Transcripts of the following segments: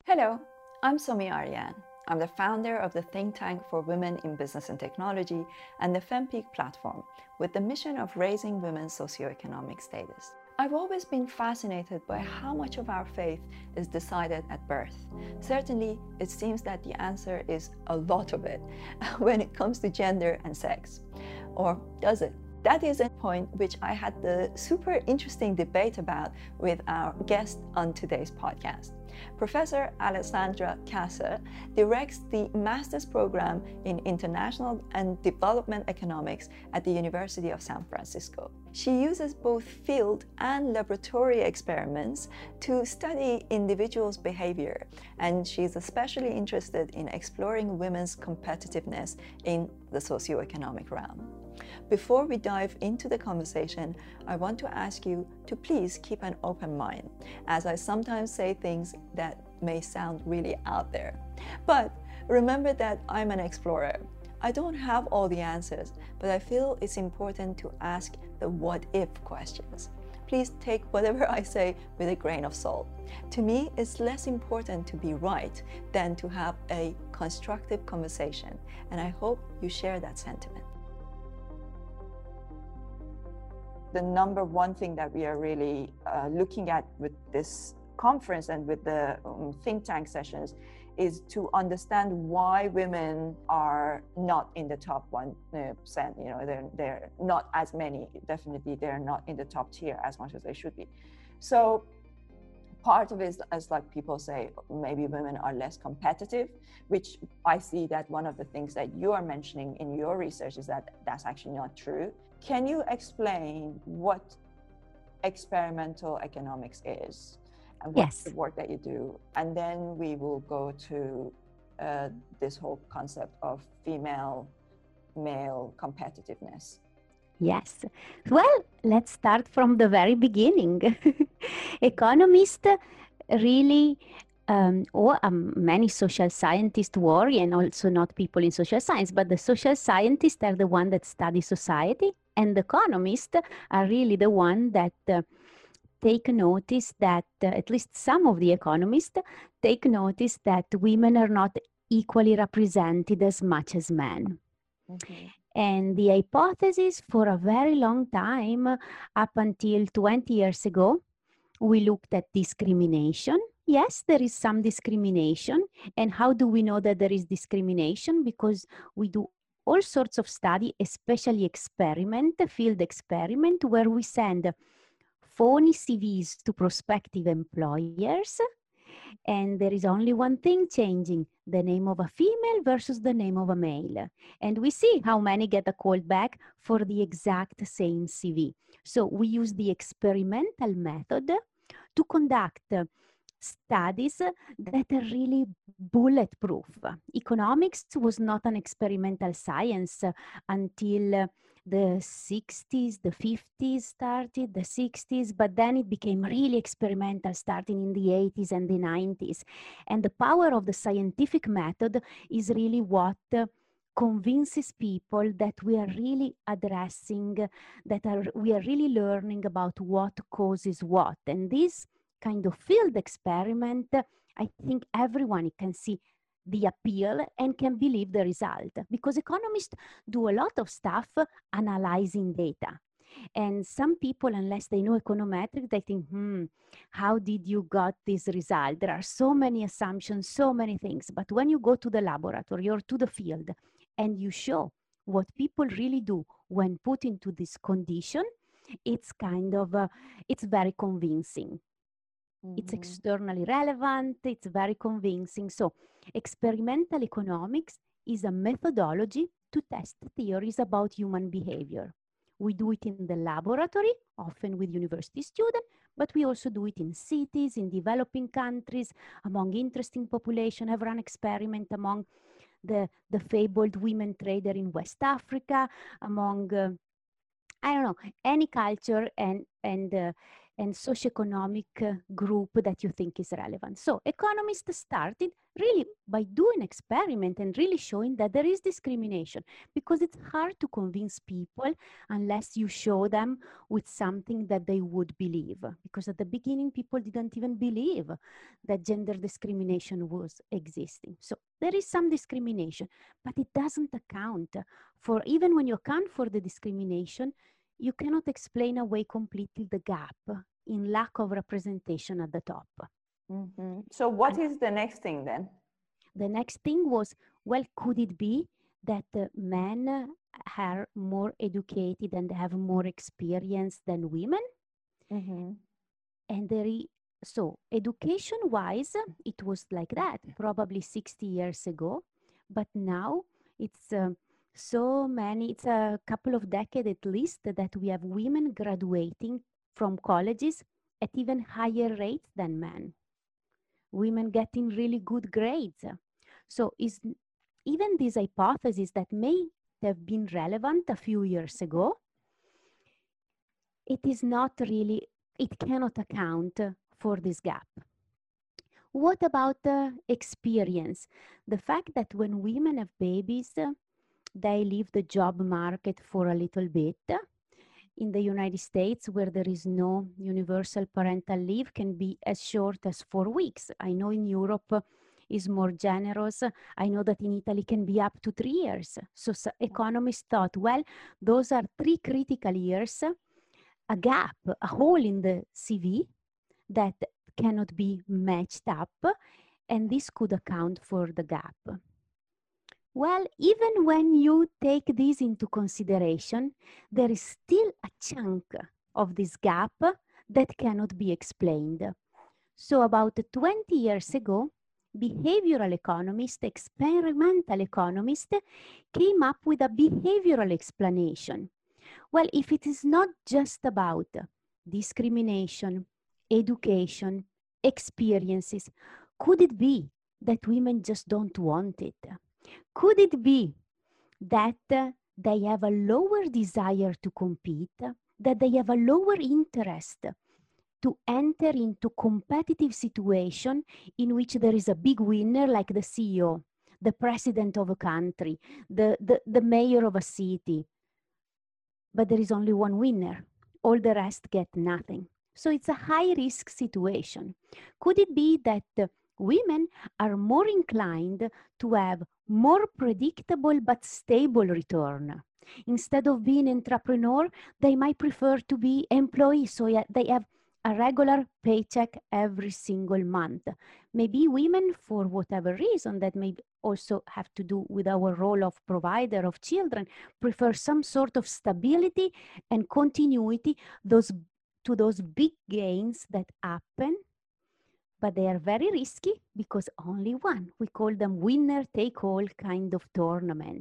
Hello, I'm Somi Aryan. I'm the founder of the think tank for women in business and technology and the FemPeak platform with the mission of raising women's socioeconomic status. I've always been fascinated by how much of our faith is decided at birth. Certainly, it seems that the answer is a lot of it when it comes to gender and sex. Or does it? That is a point which I had the super interesting debate about with our guest on today's podcast. Professor Alessandra Casa directs the master's program in international and development economics at the University of San Francisco. She uses both field and laboratory experiments to study individuals' behavior, and she's especially interested in exploring women's competitiveness in the socioeconomic realm. Before we dive into the conversation, I want to ask you to please keep an open mind, as I sometimes say things that may sound really out there. But remember that I'm an explorer. I don't have all the answers, but I feel it's important to ask the what-if questions. Please take whatever I say with a grain of salt. To me, it's less important to be right than to have a constructive conversation, and I hope you share that sentiment. The number one thing that we are really looking at with this conference and with the think tank sessions is to understand why women are not in the top 1%. They're not as many. Definitely, they're not in the top tier as much as they should be. So part of it is, as like people say, maybe women are less competitive, which I see that one of the things that you are mentioning in your research is that that's actually not true. Can you explain what experimental economics is and what's the work that you do? And then we will go to this whole concept of female-male competitiveness. Yes. Well, let's start from the very beginning. Economists really, many social scientists worry, and also not people in social science, but the social scientists are the one that study society, and the economists are really the one that take notice that, at least some of the economists take notice that women are not equally represented as much as men. Mm-hmm. And the hypothesis for a very long time, up until 20 years ago, we looked at discrimination. Yes, there is some discrimination. And how do we know that there is discrimination? Because we do all sorts of study, especially field experiment, where we send phony CVs to prospective employers. And there is only one thing changing, the name of a female versus the name of a male. And we see how many get a call back for the exact same CV. So we use the experimental method to conduct studies that are really bulletproof. Economics was not an experimental science until the 60s, the 50s started, the 60s, but then it became really experimental starting in the 80s and the 90s. And the power of the scientific method is really what convinces people that we are really addressing, we are really learning about what causes what. And this kind of field experiment, I think everyone can see the appeal and can believe the result, because economists do a lot of stuff analyzing data. And some people, unless they know econometrics, they think, how did you got this result? There are so many assumptions, so many things. But when you go to the laboratory or to the field and you show what people really do when put into this condition, it's kind of, it's very convincing. Mm-hmm. It's externally relevant, it's very convincing. So experimental economics is a methodology to test theories about human behavior. We do it in the laboratory, often with university students, but we also do it in cities, in developing countries, among interesting population. I've run experiment among the fabled women trader in West Africa, among, I don't know, any culture and and socioeconomic group that you think is relevant. So economists started really by doing experiment and really showing that there is discrimination, because it's hard to convince people unless you show them with something that they would believe. Because at the beginning, people didn't even believe that gender discrimination was existing. So there is some discrimination, but it doesn't account for, even when you account for the discrimination, you cannot explain away completely the gap in lack of representation at the top. So what is the next thing then? The next thing was, well, could it be that men are more educated and have more experience than women? And so education-wise, it was like that, probably 60 years ago. But now it's it's a couple of decades at least that we have women graduating from colleges at even higher rates than men. Women getting really good grades. So even this hypothesis that may have been relevant a few years ago, it is not really, it cannot account for this gap. What about experience? The fact that when women have babies, they leave the job market for a little bit. In the United States, where there is no universal parental leave, can be as short as 4 weeks. I know in Europe is more generous. I know that in Italy can be up to 3 years. So economists thought, well, those are 3 critical years, a gap, a hole in the CV that cannot be matched up, and this could account for the gap. Well, even when you take this into consideration, there is still a chunk of this gap that cannot be explained. So about 20 years ago, behavioral economists, experimental economists came up with a behavioral explanation. Well, if it is not just about discrimination, education, experiences, could it be that women just don't want it? Could it be that they have a lower desire to compete, that they have a lower interest to enter into competitive situation in which there is a big winner like the CEO, the president of a country, the mayor of a city, but there is only one winner. All the rest get nothing. So it's a high-risk situation. Could it be that women are more inclined to have more predictable but stable return? Instead of being entrepreneur, they might prefer to be employees, so they have a regular paycheck every single month. Maybe women, for whatever reason, that may also have to do with our role of provider of children, prefer some sort of stability and continuity to those big gains that happen, but they are very risky because only one. We call them winner-take-all kind of tournament.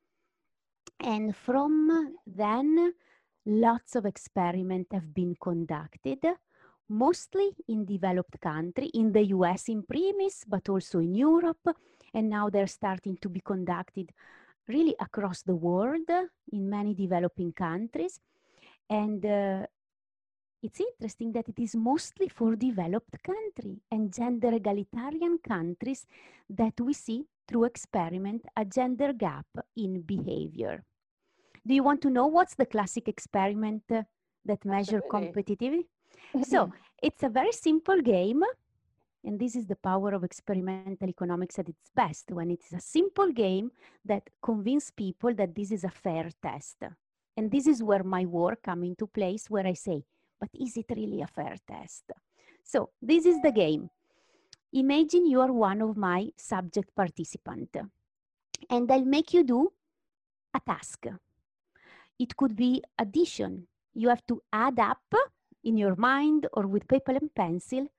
And from then, lots of experiments have been conducted, mostly in developed countries, in the US in premise, but also in Europe. And now they're starting to be conducted really across the world in many developing countries. And it's interesting that it is mostly for developed countries and gender egalitarian countries that we see through experiment a gender gap in behavior. Do you want to know what's the classic experiment that measure competitivity? So it's a very simple game. And this is the power of experimental economics at its best, when it is a simple game that convinces people that this is a fair test. And this is where my work comes into place, where I say, but is it really a fair test? So this is the game. Imagine you are one of my subject participants, and I'll make you do a task. It could be addition. You have to add up in your mind or with paper and pencil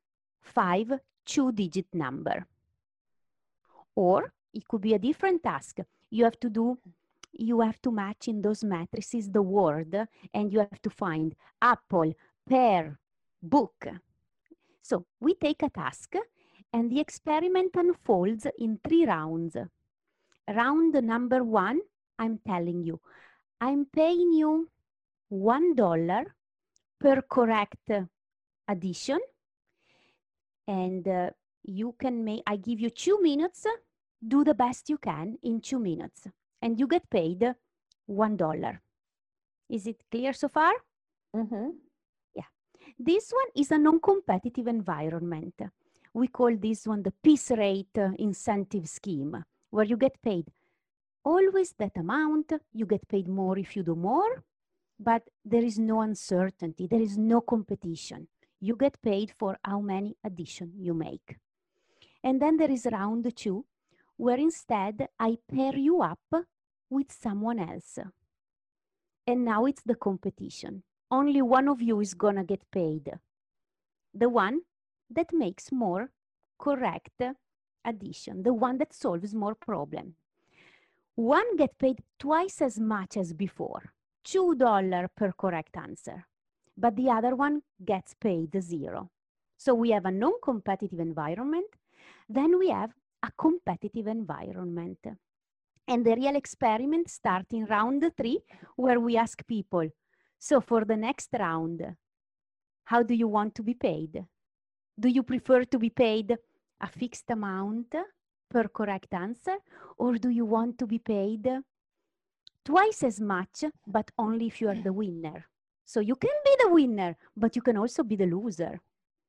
5 two-digit number. Or it could be a different task. You have to match in those matrices the word, and you have to find apple, pear, book. So we take a task, and the experiment unfolds in 3 rounds. Round number 1, I'm telling you, I'm paying you $1 per correct addition. And you can make, I give you 2 minutes, do the best you can in 2 minutes, and you get paid $1. Is it clear so far? Mm-hmm. Yeah. This one is a non-competitive environment. We call this one the piece rate incentive scheme, where you get paid always that amount. You get paid more if you do more, but there is no uncertainty. There is no competition. You get paid for how many addition you make. And then there is round 2, where instead I pair you up with someone else. And now it's the competition. Only one of you is gonna get paid. The one that makes more correct addition, the one that solves more problem. One gets paid twice as much as before, $2 per correct answer, but the other one gets paid 0. So we have a non-competitive environment, then we have a competitive environment. And the real experiment starts in round 3, where we ask people, so for the next round, how do you want to be paid? Do you prefer to be paid a fixed amount per correct answer, or do you want to be paid twice as much, but only if you are the winner? So you can be the winner, but you can also be the loser.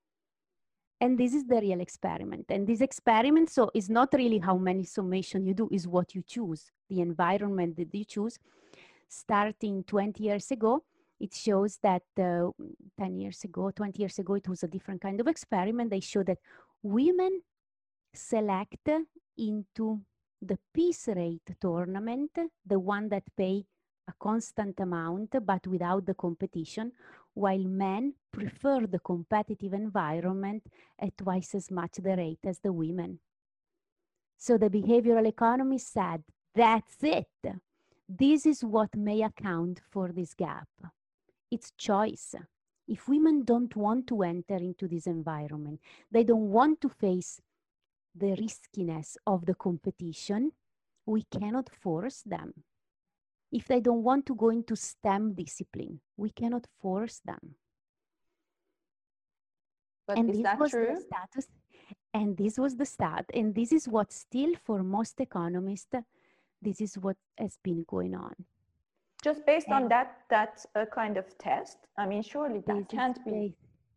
And this is the real experiment. And this experiment, so is not really how many summation you do, is what you choose, the environment that you choose. Starting 20 years ago, it shows that 10 years ago, 20 years ago, it was a different kind of experiment. They showed that women select into the piece rate tournament, the one that pay a constant amount, but without the competition, while men prefer the competitive environment at twice as much the rate as the women. So the behavioral economist said, that's it. This is what may account for this gap. It's choice. If women don't want to enter into this environment, they don't want to face the riskiness of the competition, we cannot force them. If they don't want to go into STEM discipline, we cannot force them. But And is this that was true? the status, and this was the start, and this is what still for most economists, this is what has been going on. Just based on that kind of test? I mean, surely that can't be.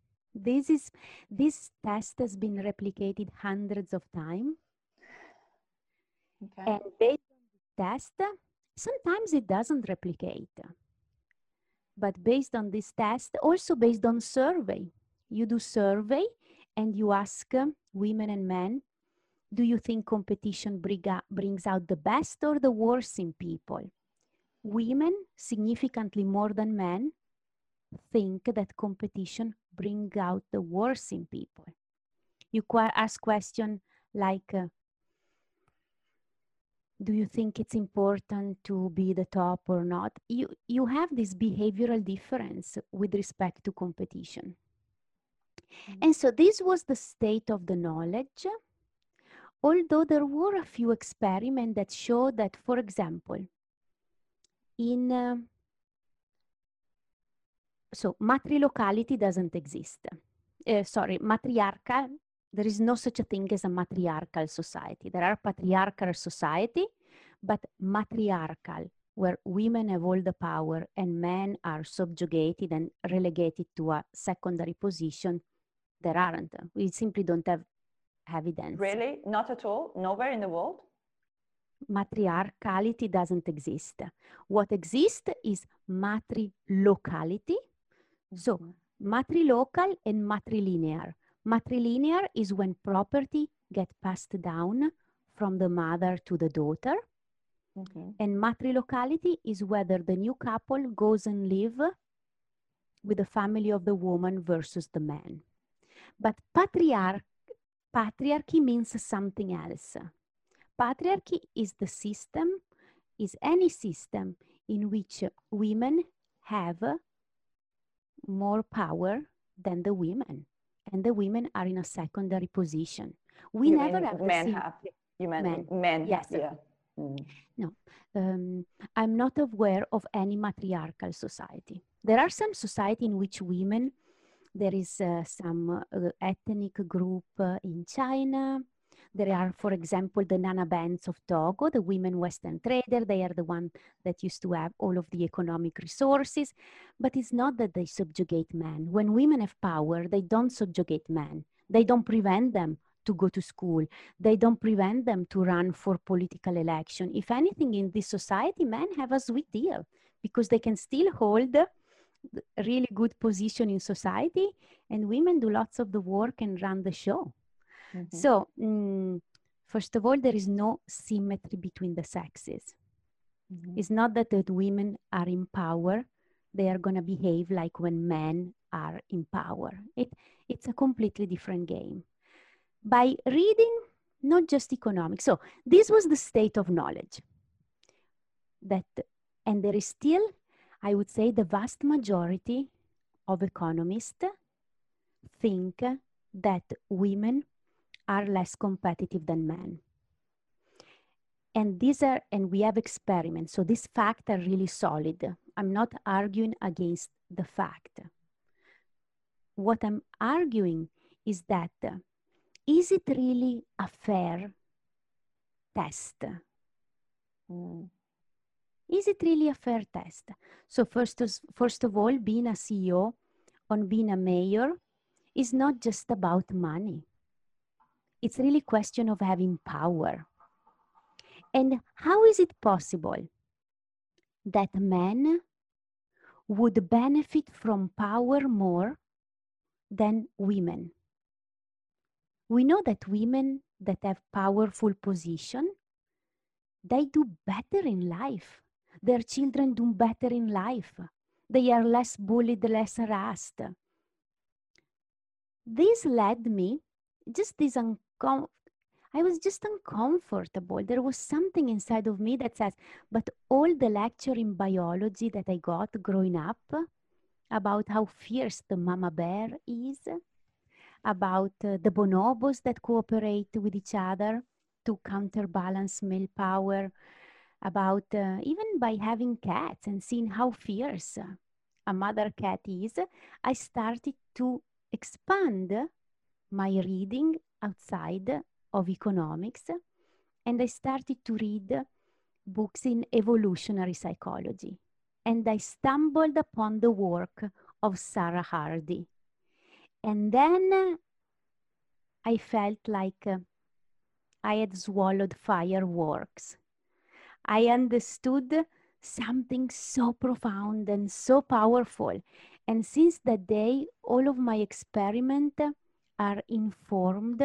This test has been replicated hundreds of times. Okay. And based on the test, sometimes it doesn't replicate. But based on this test, also based on survey, you do survey and you ask women and men, do you think competition brings out the best or the worst in people? Women, significantly more than men, think that competition brings out the worst in people. You ask questions like, do you think it's important to be the top or not? You have this behavioral difference with respect to competition. And so this was the state of the knowledge, although there were a few experiments that showed that, for example, in so matrilocality doesn't exist. Matriarchal, there is no such a thing as a matriarchal society. There are patriarchal society, but matriarchal, where women have all the power and men are subjugated and relegated to a secondary position, there aren't. We simply don't have evidence. Really? Not at all? Nowhere in the world? Matriarchality doesn't exist. What exists is matrilocality. So matrilocal and matrilinear. Matrilinear is when property gets passed down from the mother to the daughter. And matrilocality is whether the new couple goes and live with the family of the woman versus the man. But patriarchy means something else. Patriarchy is the system, is any system in which women have more power than the women, and the women are in a secondary position. We never have men have. You mean men? Yes. Yeah. Mm. No, I'm not aware of any matriarchal society. There are some society in which women, there is some ethnic group in China. There are, for example, the Nana bands of Togo, the women Western trader. They are the one that used to have all of the economic resources. But it's not that they subjugate men. When women have power, they don't subjugate men. They don't prevent them to go to school. They don't prevent them to run for political election. If anything, in this society, men have a sweet deal because they can still hold a really good position in society, and women do lots of the work and run the show. Mm-hmm. So, first of all, there is no symmetry between the sexes. Mm-hmm. It's not that the women are in power, they are going to behave like when men are in power. It's a completely different game. By reading, not just economics. So, this was the state of knowledge. And there is still, I would say, the vast majority of economists think that women are less competitive than men. And we have experiments. So these facts are really solid. I'm not arguing against the fact. What I'm arguing is that, is it really a fair test? Mm. Is it really a fair test? So first of all, being a CEO or being a mayor is not just about money. It's really a question of having power. And how is it possible that men would benefit from power more than women? We know that women that have powerful position, they do better in life. Their children do better in life. They are less bullied, less harassed. This led me, I was just uncomfortable. There was something inside of me that says, but all the lecture in biology that I got growing up about how fierce the mama bear is, about the bonobos that cooperate with each other to counterbalance male power, about even by having cats and seeing how fierce a mother cat is, I started to expand my reading outside of economics, and I started to read books in evolutionary psychology. And I stumbled upon the work of Sarah Hardy. And then I felt like I had swallowed fireworks. I understood something so profound and so powerful. And since that day, all of my experiments are informed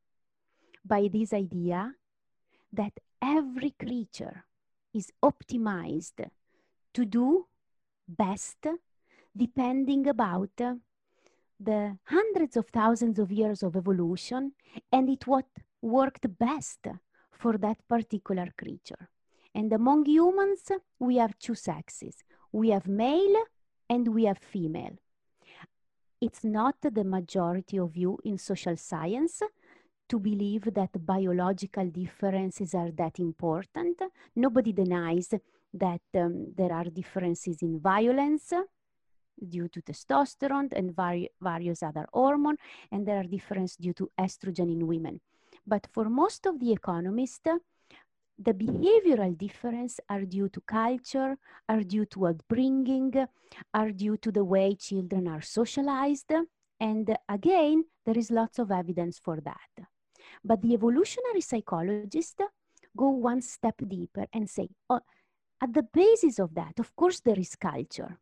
by this idea that every creature is optimized to do best depending about the hundreds of thousands of years of evolution and what worked best for that particular creature. And among humans, we have two sexes. We have male and we have female. It's not the majority of you in social science to believe that biological differences are that important. Nobody denies that there are differences in violence due to testosterone and various other hormones, and there are differences due to estrogen in women. But for most of the economists, the behavioral difference are due to culture, are due to upbringing, are due to the way children are socialized. And again, there is lots of evidence for that. But the evolutionary psychologists go one step deeper and say, oh, at the basis of that, of course, there is culture.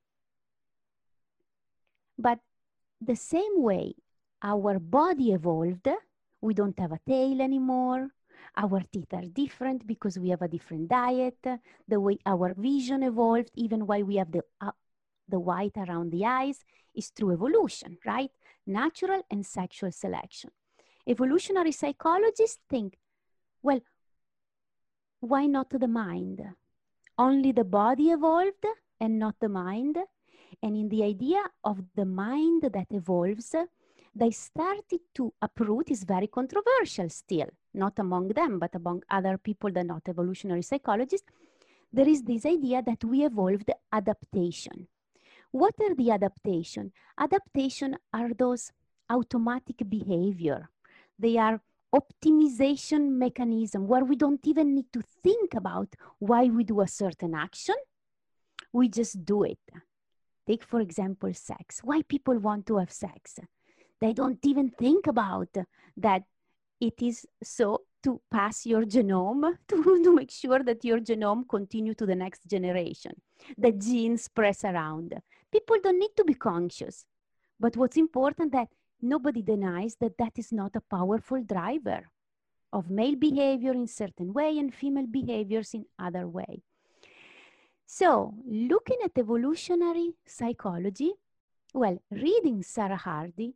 But the same way our body evolved, we don't have a tail anymore. Our teeth are different because we have a different diet. The way our vision evolved, even while we have the white around the eyes, is through evolution, right? Natural and sexual selection. Evolutionary psychologists think, well, why not the mind? Only the body evolved and not the mind. And in the idea of the mind that evolves, they started to uproot is very controversial still, not among them, but among other people that are not evolutionary psychologists. There is this idea that we evolved adaptation. What are the adaptation? Adaptation are those automatic behavior. They are optimization mechanism where we don't even need to think about why we do a certain action. We just do it. Take, for example, sex. Why people want to have sex? They don't even think about that it is so to pass your genome, to make sure that your genome continue to the next generation. The genes press around. People don't need to be conscious. But what's important that nobody denies that that is not a powerful driver of male behavior in certain way and female behaviors in other way. So looking at evolutionary psychology, well, reading Sarah Hardy,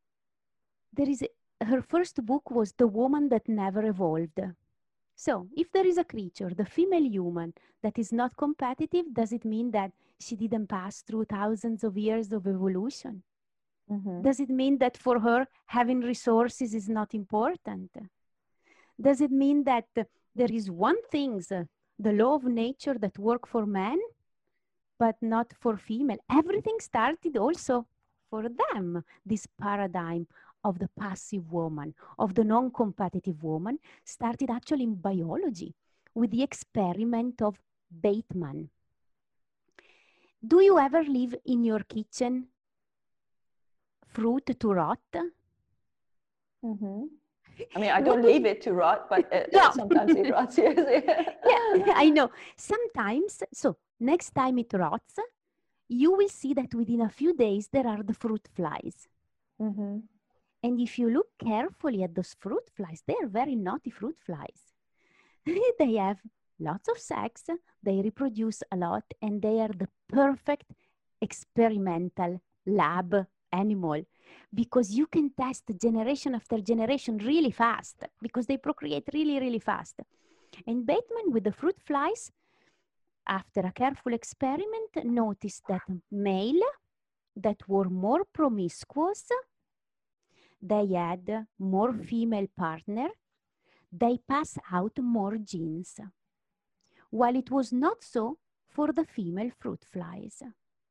her first book was The Woman That Never Evolved. So if there is a creature, the female human, that is not competitive, does it mean that she didn't pass through thousands of years of evolution? Mm-hmm. Does it mean that for her, having resources is not important? Does it mean that there is one thing, the law of nature that work for men, but not for female? Everything started also for them, this paradigm of the passive woman, of the non-competitive woman, started actually in biology with the experiment of Bateman. Do you ever leave in your kitchen fruit to rot? Mm-hmm. I mean, I don't leave it to rot, but No. sometimes it rots. Yes. Yeah, I know. Sometimes, so next time it rots, you will see that within a few days there are the fruit flies. Mm-hmm. And if you look carefully at those fruit flies, they are very naughty fruit flies. They have lots of sex, they reproduce a lot, and they are the perfect experimental lab animal because you can test generation after generation really fast because they procreate really, really fast. And Bateman with the fruit flies, after a careful experiment, noticed that male that were more promiscuous, they had more female partner, they pass out more genes, while it was not so for the female fruit flies.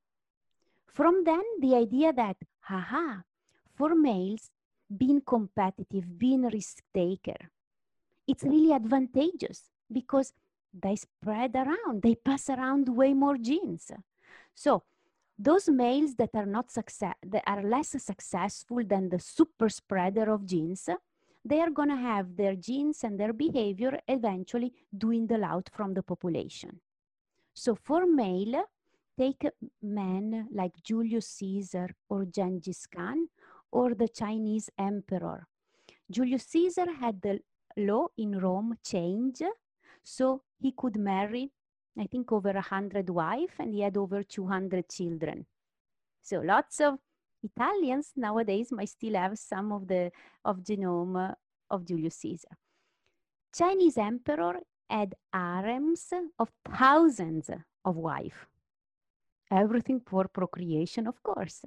From then, the idea that, haha, for males, being competitive, being risk taker, it's really advantageous because they spread around, they pass around way more genes. So those males that are that are less successful than the super spreader of genes, they are going to have their genes and their behavior eventually dwindle out from the population. So for male, take men like Julius Caesar or Genghis Khan or the Chinese emperor. Julius Caesar had the law in Rome change, so he could marry, I think, over 100 wives, and he had over 200 children. So lots of Italians nowadays might still have some of the genome of Julius Caesar. Chinese emperor had harems of thousands of wives. Everything for procreation, of course.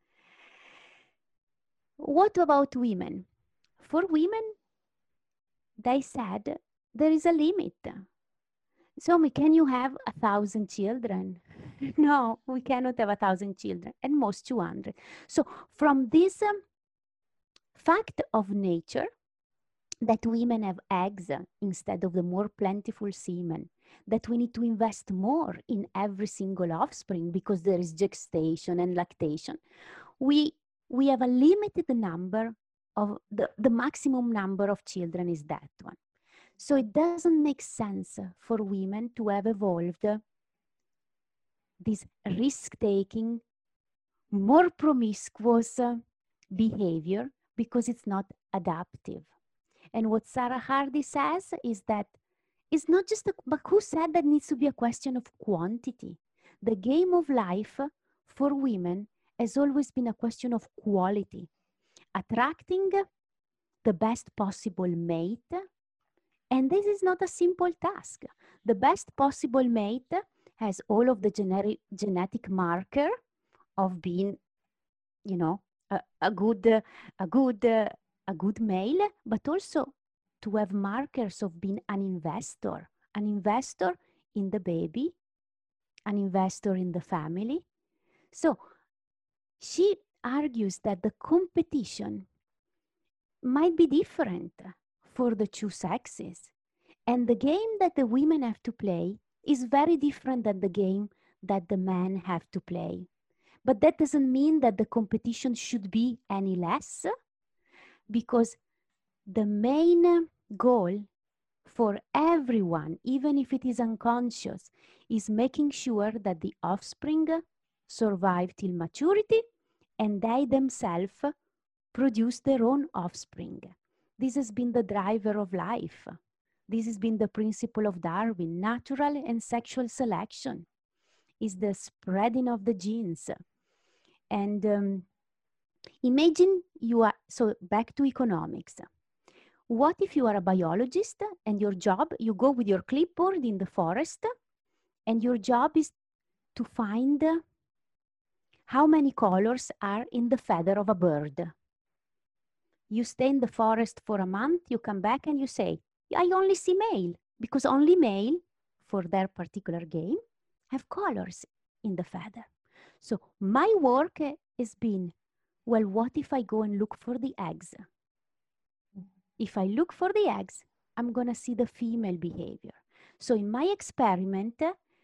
What about women? For women, they said there is a limit. So, can you have 1,000 children? No, we cannot have 1,000 children, at most 200. So, from this fact of nature, that women have eggs instead of the more plentiful semen, that we need to invest more in every single offspring because there is gestation and lactation. We have a limited number of the maximum number of children is that one. So it doesn't make sense for women to have evolved this risk-taking, more promiscuous behavior because it's not adaptive. And what Sarah Hardy says is that it's not just, but who said that needs to be a question of quantity? The game of life for women has always been a question of quality, attracting the best possible mate. And this is not a simple task. The best possible mate has all of the genetic marker of being, a good a good a good male, but also to have markers of being an investor in the baby, an investor in the family. So she argues that the competition might be different for the two sexes. And the game that the women have to play is very different than the game that the men have to play. But that doesn't mean that the competition should be any less, because the main goal for everyone, even if it is unconscious, is making sure that the offspring survive till maturity and they themselves produce their own offspring. This has been the driver of life. This has been the principle of Darwin. Natural and sexual selection is the spreading of the genes. And imagine you are, so back to economics. What if you are a biologist and your job, you go with your clipboard in the forest and your job is to find how many colors are in the feather of a bird. You stay in the forest for a month, you come back and you say, I only see male, because only male, for their particular game, have colors in the feather. So my work has been, well, what if I go and look for the eggs? If I look for the eggs, I'm going to see the female behavior. So in my experiment,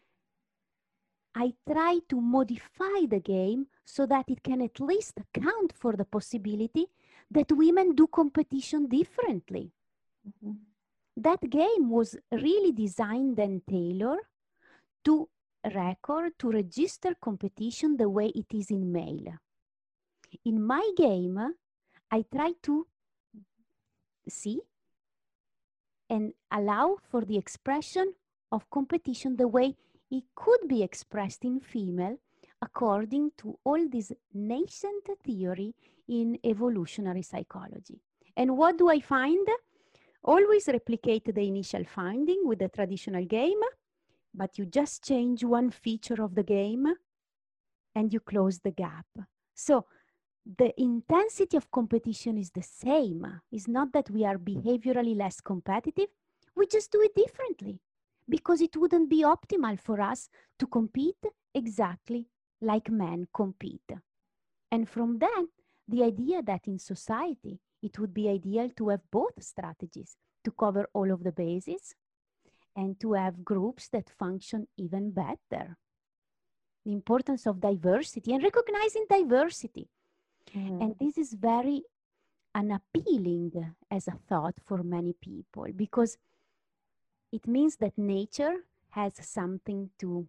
I try to modify the game so that it can at least account for the possibility that women do competition differently. Mhm. That game was really designed and tailored to register competition the way it is in male. In my game, I try to see and allow for the expression of competition the way it could be expressed in female according to all this nascent theory in evolutionary psychology. And what do I find? Always replicate the initial finding with the traditional game, but you just change one feature of the game and you close the gap. So the intensity of competition is the same. It's not that we are behaviorally less competitive. We just do it differently because it wouldn't be optimal for us to compete exactly like men compete. And from that, the idea that in society, it would be ideal to have both strategies to cover all of the bases and to have groups that function even better. The importance of diversity and recognizing diversity. And this is very unappealing as a thought for many people because it means that nature has something to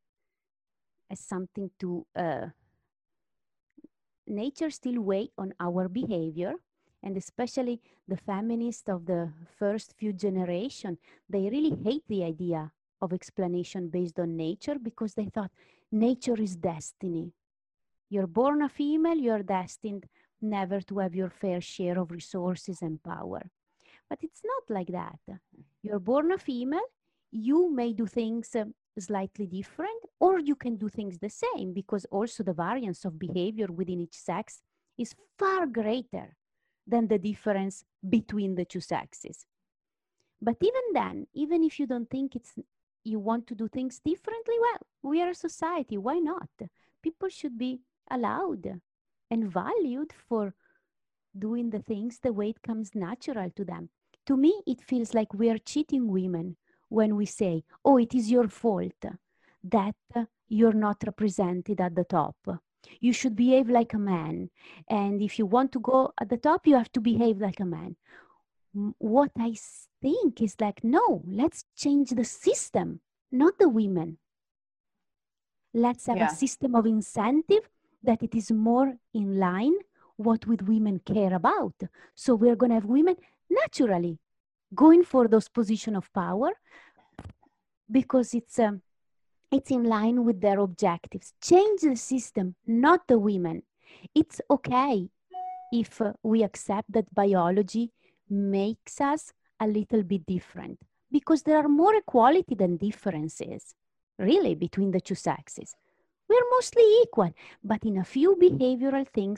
nature still weigh on our behavior, and especially the feminists of the first few generation, they really hate the idea of explanation based on nature because they thought nature is destiny. You're born a female, you're destined never to have your fair share of resources and power. But it's not like that. You're born a female, you may do things slightly different, or you can do things the same because also the variance of behavior within each sex is far greater than the difference between the two sexes. But even then, even if you don't think you want to do things differently, well, we are a society, why not? People should be allowed and valued for doing the things the way it comes natural to them. To me, it feels like we are cheating women when we say, oh, it is your fault that you're not represented at the top. You should behave like a man. And if you want to go at the top, you have to behave like a man. What I think is like, no, let's change the system, not the women. Let's have a system of incentive that it is more in line what would women care about. So we're going to have women naturally going for those positions of power because it's in line with their objectives. Change the system, not the women. It's okay if we accept that biology makes us a little bit different because there are more equality than differences, really, between the two sexes. We're mostly equal, but in a few behavioral things,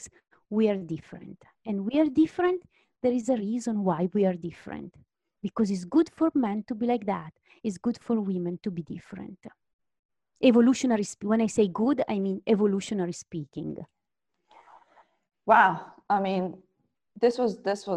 we are different. And we are different. There is a reason why we are different. Because it's good for men to be like that. It's good for women to be different. Evolutionary, when I say good, I mean evolutionary speaking. Wow. I mean, this was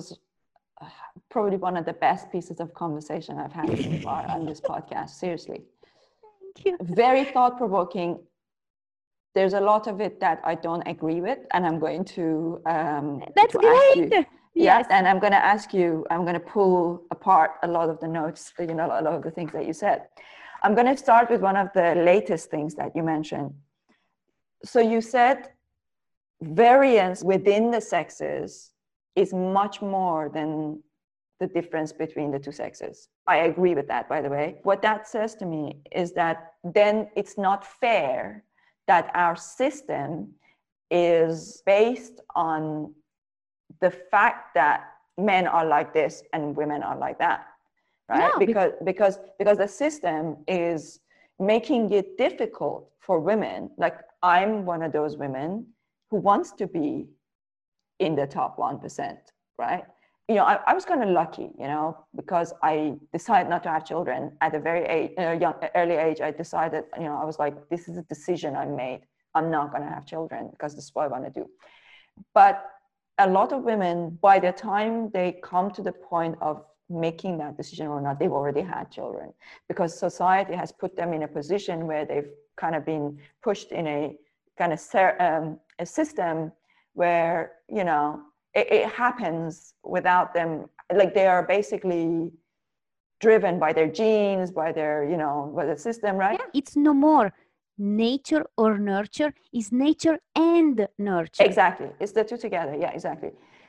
probably one of the best pieces of conversation I've had so far on this podcast. Seriously. Thank you. Very thought-provoking. There's a lot of it that I don't agree with, and I'm going to That's great. you, yes. And I'm going to ask you, I'm going to pull apart a lot of the notes, a lot of the things that you said. I'm going to start with one of the latest things that you mentioned. So you said variance within the sexes is much more than the difference between the two sexes. I agree with that, by the way. What that says to me is that then it's not fair that our system is based on the fact that men are like this and women are like that, right? No, because the system is making it difficult for women. Like, I'm one of those women who wants to be in the top 1%, right? I was kind of lucky, because I decided not to have children at a very early age. I decided, I was like, this is a decision I made. I'm not going to have children because this is what I want to do. But a lot of women, by the time they come to the point of making that decision or not, they've already had children, because society has put them in a position where they've kind of been pushed in a kind of a system where, it happens without them. Like, they are basically driven by their genes, by their, by the system, right? Yeah, it's no more nature or nurture. It's nature and nurture. Exactly. It's the two together. Yeah, exactly.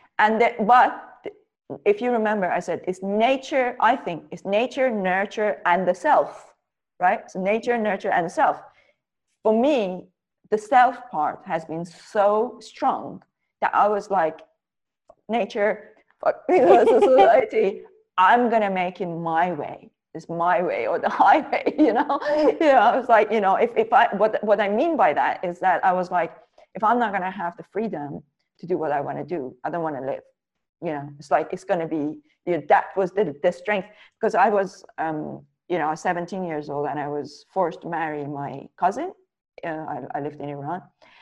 But if you remember, I said it's nature. I think it's nature, nurture, and the self, right? So nature, nurture, and the self. For me, the self part has been so strong that I was like, nature, society, I'm gonna make it my way. It's my way or the highway, I was like, if I, what I mean by that is that I was like, if I'm not gonna have the freedom to do what I want to do, I don't want to live. It's like, it's gonna be, that was the strength, because I was, I was 17 years old and I was forced to marry my cousin. I lived in Iran,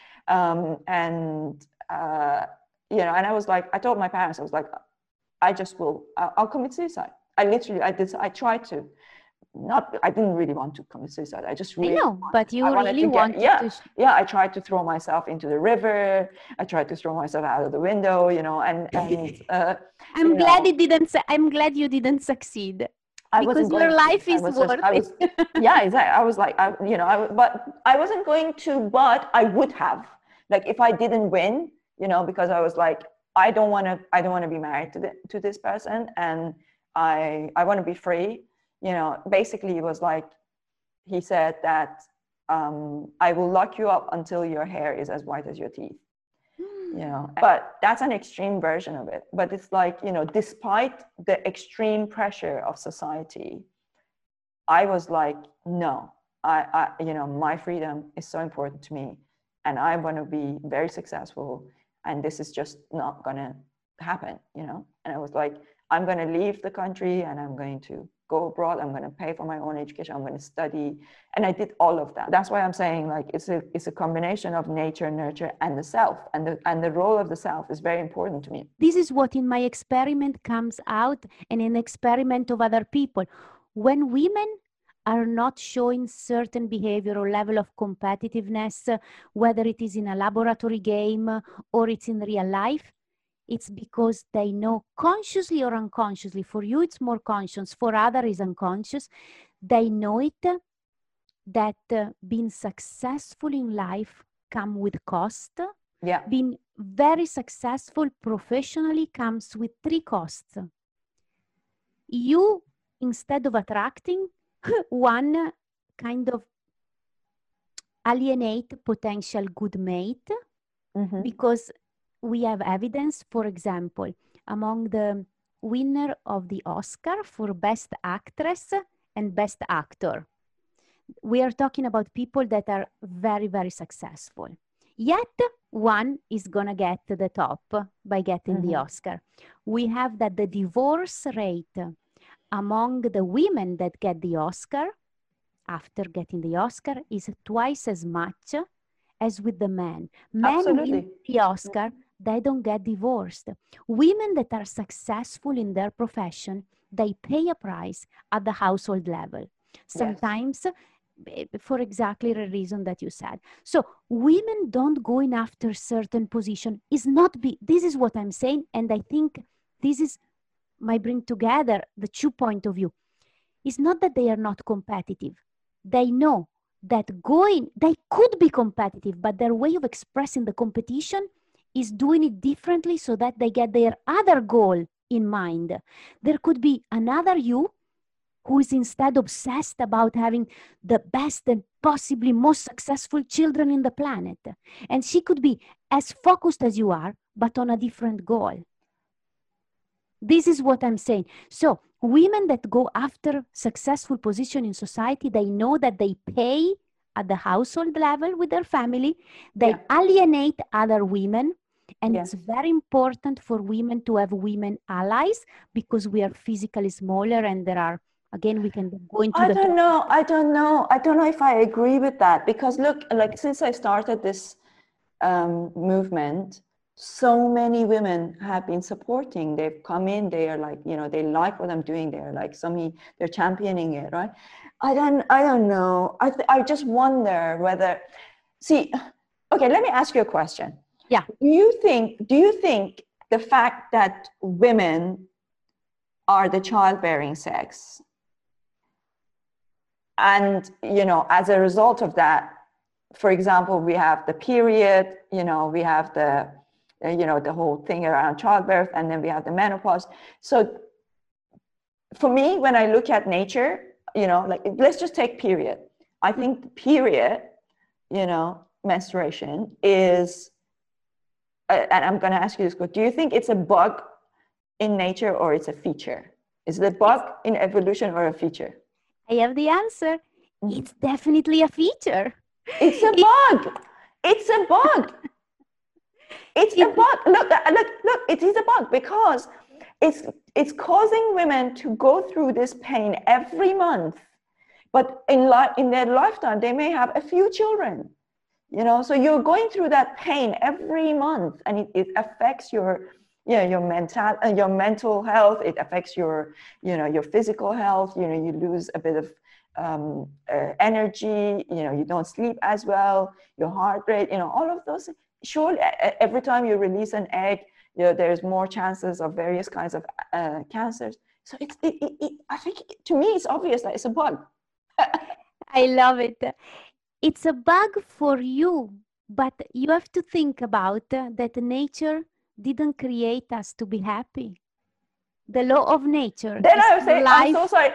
and I was like, I told my parents, I was like, I'll commit suicide. I tried to, I didn't really want to commit suicide. I just really, I know, but you really wanted to. Yeah, I tried to throw myself into the river. I tried to throw myself out of the window, I'm glad it didn't. I'm glad you didn't succeed. Because your life is worth it. Yeah, exactly. I was like, but I wasn't going to, but I would have. Like, if I didn't win, because I was like, I don't want to be married to this person, and I want to be free. Basically, it was like, he said that I will lock you up until your hair is as white as your teeth. But that's an extreme version of it. But it's like, despite the extreme pressure of society, I was like, no, my freedom is so important to me, and I want to be very successful, and this is just not going to happen, And I was like, I'm going to leave the country and I'm going to go abroad. I'm going to pay for my own education. I'm going to study. And I did all of that. That's why I'm saying, like, it's a combination of nature, nurture, and the self. And the role of the self is very important to me. This is what in my experiment comes out, and in experiment of other people. When women are not showing certain behavior or level of competitiveness, whether it is in a laboratory game or it's in real life, it's because they know, consciously or unconsciously. For you, it's more conscious. For others, it's unconscious. They know it, that being successful in life comes with cost. Yeah. Being very successful professionally comes with 3 costs. You, instead of attracting, one kind of alienate potential good mate, because we have evidence, for example, among the winner of the Oscar for Best Actress and Best Actor. We are talking about people that are very, very successful. Yet one is gonna get to the top by getting the Oscar. We have that the divorce rate among the women that get the Oscar after getting the Oscar is twice as much as with the men. Men win the Oscar, they don't get divorced. Women that are successful in their profession, they pay a price at the household level. Sometimes for exactly the reason that you said. So women don't go in after certain position. This is what I'm saying. And I think this is might bring together the two point of view. It's not that they are not competitive. They know that they could be competitive, but their way of expressing the competition is doing it differently so that they get their other goal in mind. There could be another you who is instead obsessed about having the best and possibly most successful children in the planet. And she could be as focused as you are, but on a different goal. This is what I'm saying. So women that go after successful position in society, they know that they pay at the household level with their family. They alienate other women. And it's very important for women to have women allies because we are physically smaller and there are, again, we can go into I don't know if I agree with that because look, like since I started this movement, so many women have been supporting. They've come in, they are like, you know, they like what I'm doing. They're like, they're championing it, right? I don't know. I just wonder whether, okay, let me ask you a question. Yeah. Do you think the fact that women are the childbearing sex, and, you know, as a result of that, for example, we have the period, you know, we have the, you know, the whole thing around childbirth, and then we have the menopause. So for me, when I look at nature, you know, like, let's just take period. I think the period, you know, menstruation is, and I'm going to ask you this, do you think it's a bug in nature or it's a feature? Is it a bug in evolution or a feature? I have the answer. It's definitely a feature. It's a bug. It's a bug. It's a bug. Look, it is a bug because it's causing women to go through this pain every month. But in their lifetime, they may have a few children. You know, so you're going through that pain every month, and it affects your mental health. It affects your physical health. You know, you lose a bit of energy. You know, you don't sleep as well. Your heart rate. You know, all of those. Surely, every time you release an egg, you know, there's more chances of various kinds of cancers. So I think to me, it's obvious that it's a bug. I love it. It's a bug for you, but you have to think about that nature didn't create us to be happy. The law of nature. Then I would say, I'm so sorry.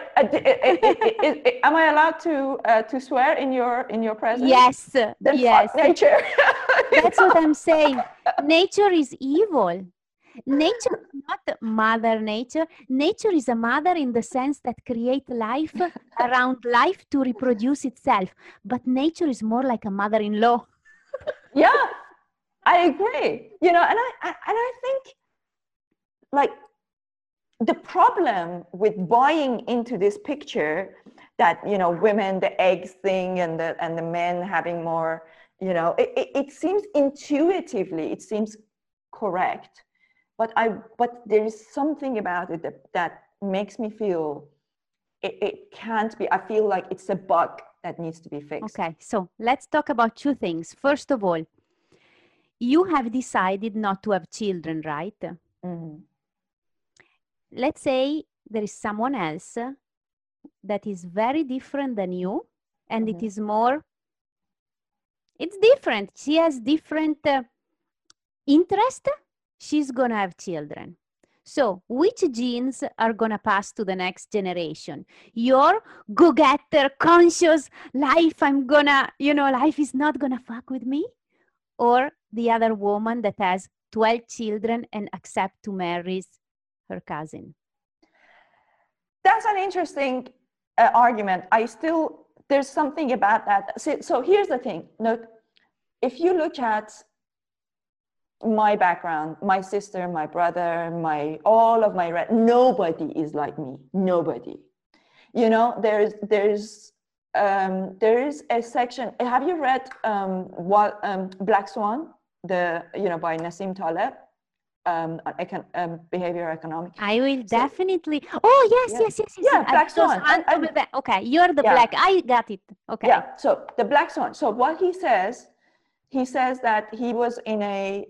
Am I allowed to swear in your presence? Yes. Then yes. Fuck nature. That's what I'm saying. Nature is evil. Nature is not mother nature. Nature is a mother in the sense that creates life around life to reproduce itself. But nature is more like a mother-in-law. Yeah, I agree. You know, and I think, like, the problem with buying into this picture that, you know, women, the eggs thing, and the men having more, you know, it seems intuitively, it seems correct. But there is something about it that makes me feel it can't be. I feel like it's a bug that needs to be fixed. Okay, so let's talk about two things. First of all, you have decided not to have children, right? Mm-hmm. Let's say there is someone else that is very different than you, and it is more, it's different. She has different interest. She's going to have children. So which genes are going to pass to the next generation? Your go-getter, conscious life, I'm going to, you know, life is not going to fuck with me? Or the other woman that has 12 children and accept to marry her cousin? That's an interesting argument. There's something about that. So here's the thing. Look, if you look at my background, my sister, my brother, all of my nobody is like me. Nobody. You know, there is a section. Have you read Black Swan, by Nassim Taleb, behavior economics? I will definitely. Oh yes. Yeah, Black Swan. Okay, you're the black. I got it. Okay. Yeah. So the Black Swan. So what he says that he was in a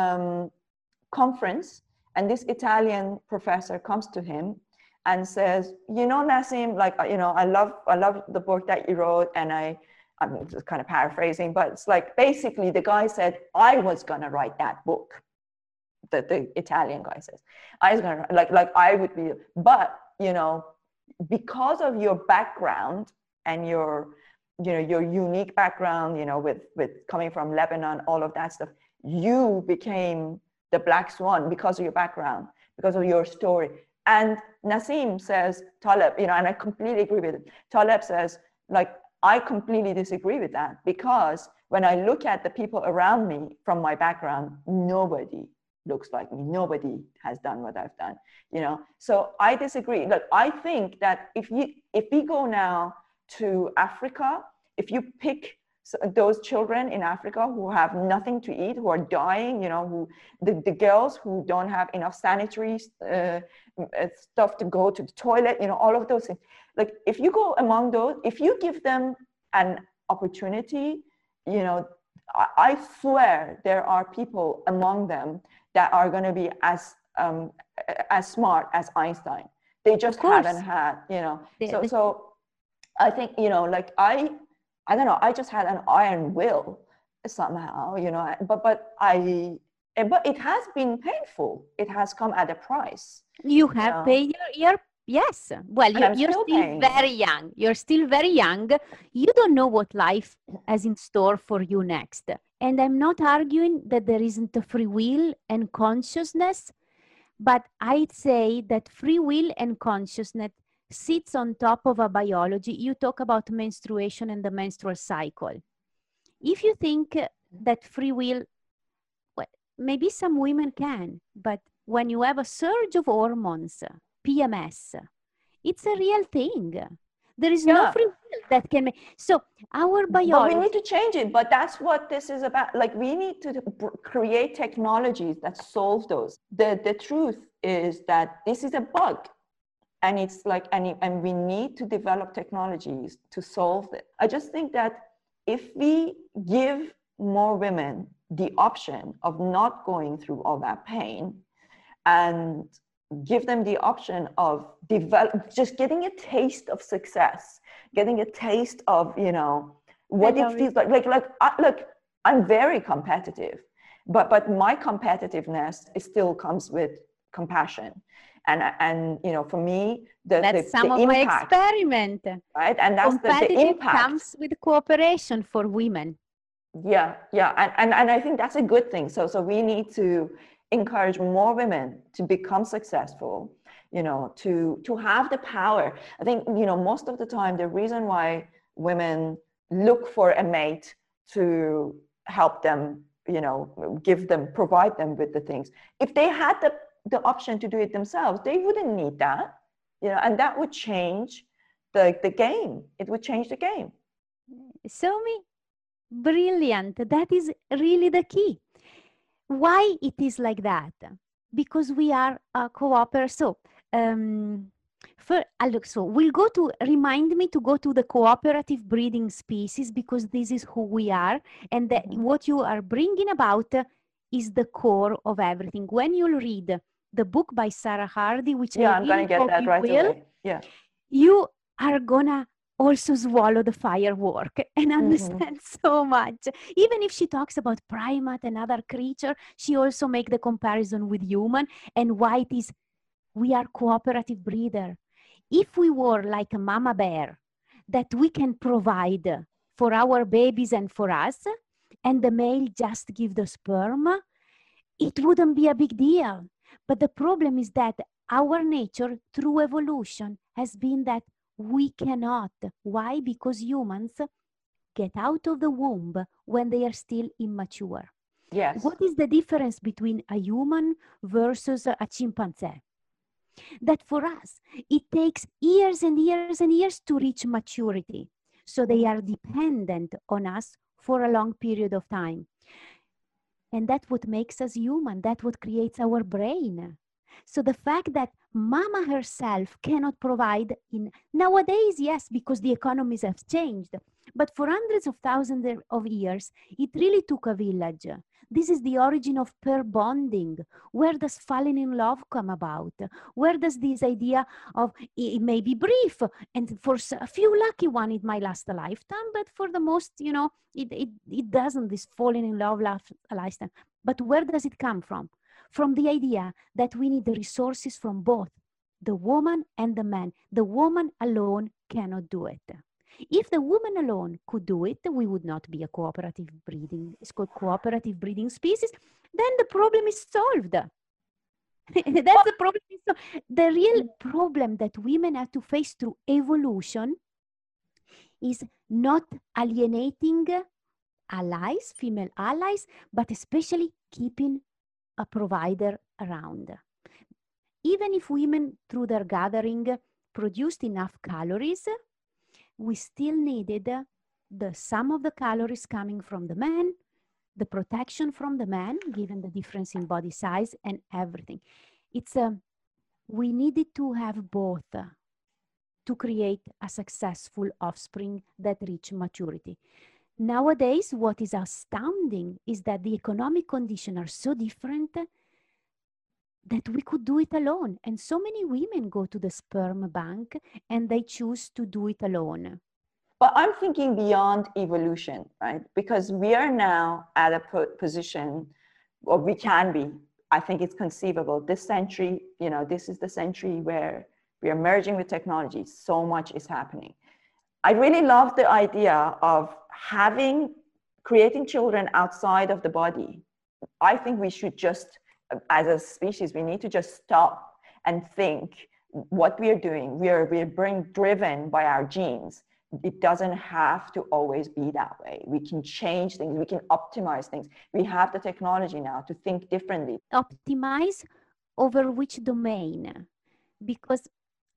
conference, and this Italian professor comes to him and says, Nassim, I love the book that you wrote, and I'm just kind of paraphrasing, but it's like basically the guy said, I was gonna write that book. The Italian guy says, I was gonna I would be, but because of your background and your unique background, with coming from Lebanon, all of that stuff, you became the Black Swan because of your background, because of your story. And Nassim says, Taleb, and I completely agree with it. Taleb says, I completely disagree with that, because when I look at the people around me from my background, nobody looks like me. Nobody has done what I've done, So I disagree. Look, I think that if we go now to Africa, if you pick those children in Africa who have nothing to eat, who are dying, who the girls who don't have enough sanitary stuff to go to the toilet, all of those things. Like if you go among those, if you give them an opportunity, I swear there are people among them that are going to be as smart as Einstein. They just haven't had, So I think, I don't know, I just had an iron will somehow, but it has been painful. It has come at a price. You have paid your yes. Well, you're still very young. You're still very young. You don't know what life has in store for you next. And I'm not arguing that there isn't a free will and consciousness, but I'd say that free will and consciousness sits on top of a biology. You talk about menstruation and the menstrual cycle. If you think that free will, well, maybe some women can, but when you have a surge of hormones, PMS, it's a real thing. There is no free will that can make. So our biology. But we need to change it. But that's what this is about. Like we need to create technologies that solve those. The truth is that this is a bug. And it's like, and we need to develop technologies to solve it. I just think that if we give more women the option of not going through all that pain, and give them the option of just getting a taste of success, getting a taste of, what it feels like. Look, I'm very competitive, but my competitiveness still comes with compassion. And for me, that's some of my experiment, right? And that's the impact comes with cooperation for women. Yeah, and I think that's a good thing. So we need to encourage more women to become successful, to have the power. I think, most of the time, the reason why women look for a mate to help them, provide them with the things. If they had the option to do it themselves, they wouldn't need that, and that would change the game. It would change the game. Somi, brilliant. That is really the key. Why it is like that? Because we are a cooperative. So, we'll go to, remind me to go to the cooperative breeding species, because this is who we are. And what you are bringing about is the core of everything. When you'll read the book by Sarah Hardy, which I'm going to get that right away. Yeah. You are going to also swallow the firework and understand so much. Even if she talks about primate and other creature, she also make the comparison with human and why it is we are cooperative breeder. If we were like a mama bear that we can provide for our babies and for us, and the male just give the sperm, it wouldn't be a big deal. But the problem is that our nature through evolution has been that we cannot. Why? Because humans get out of the womb when they are still immature. Yes. What is the difference between a human versus a chimpanzee? That for us, it takes years and years and years to reach maturity. So they are dependent on us for a long period of time. And that's what makes us human. That's what creates our brain. So the fact that mama herself cannot provide in nowadays, yes, because the economies have changed. But for hundreds of thousands of years, it really took a village. This is the origin of pair bonding. Where does falling in love come about? Where does this idea of it may be brief, and for a few lucky one, it might last a lifetime, but for the most, it doesn't, this falling in love last a lifetime. But where does it come from? From the idea that we need the resources from both the woman and the man. The woman alone cannot do it. If the woman alone could do it, we would not be a cooperative breeding species. Then the problem is solved. That's the problem. The real problem that women have to face through evolution is not alienating allies, female allies, but especially keeping a provider around. Even if women, through their gathering, produced enough calories, we still needed the sum of the calories coming from the man, the protection from the man, given the difference in body size and everything. We needed to have both to create a successful offspring that reach maturity. Nowadays, what is astounding is that the economic conditions are so different that we could do it alone. And so many women go to the sperm bank and they choose to do it alone. But I'm thinking beyond evolution, right? Because we are now at a position, or we can be, I think it's conceivable. This century, this is the century where we are merging with technology. So much is happening. I really love the idea of creating children outside of the body. I think we should just, as a species, we need to just stop and think what we are doing. We're being driven by our genes. It doesn't have to always be that way. We can change things. We can optimize things. We have the technology now to think differently. Optimize over which domain? Because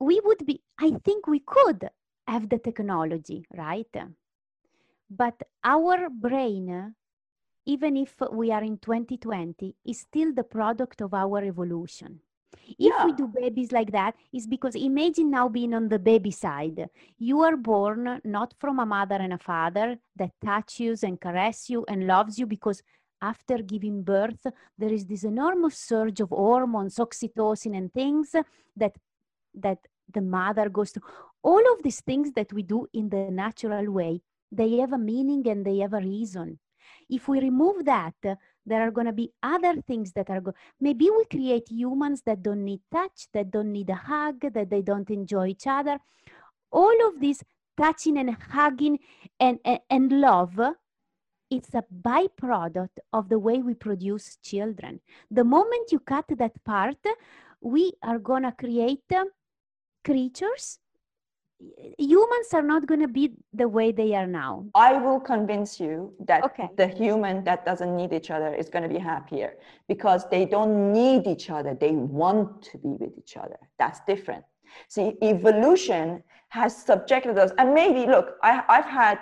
I think we could have the technology, right? But our brain, even if we are in 2020, is still the product of our evolution. If we do babies like that, it's because imagine now being on the baby side. You are born not from a mother and a father that touch you and caress you and loves you, because after giving birth, there is this enormous surge of hormones, oxytocin and things that the mother goes through. All of these things that we do in the natural way, they have a meaning and they have a reason. If we remove that, there are going to be other things that are maybe we create humans that don't need touch, that don't need a hug, that they don't enjoy each other. All of this touching and hugging and love, it's a byproduct of the way we produce children. The moment you cut that part, we are going to create creatures. Humans are not going to be the way they are now. I will convince you that the human that doesn't need each other is going to be happier, because they don't need each other. They want to be with each other. That's different. See, evolution has subjected us, and maybe, look, I've had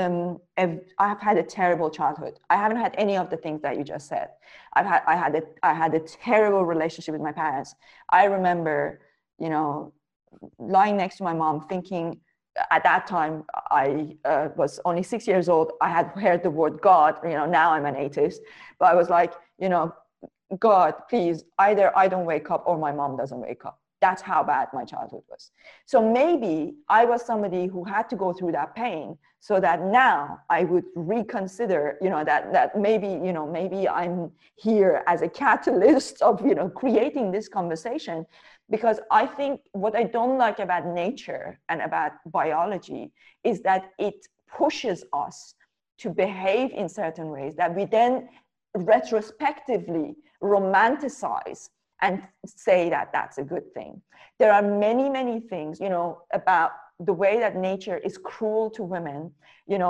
a terrible childhood. I haven't had any of the things that you just said. I had a terrible relationship with my parents. I remember, lying next to my mom, thinking, at that time, I was only 6 years old. I had heard the word God. Now I'm an atheist, but I was like, God, please, either I don't wake up or my mom doesn't wake up. That's how bad my childhood was. So maybe I was somebody who had to go through that pain, so that now I would reconsider, that maybe I'm here as a catalyst of, creating this conversation. Because I think what I don't like about nature and about biology is that it pushes us to behave in certain ways that we then retrospectively romanticize and say that that's a good thing. There are many, many things, about the way that nature is cruel to women,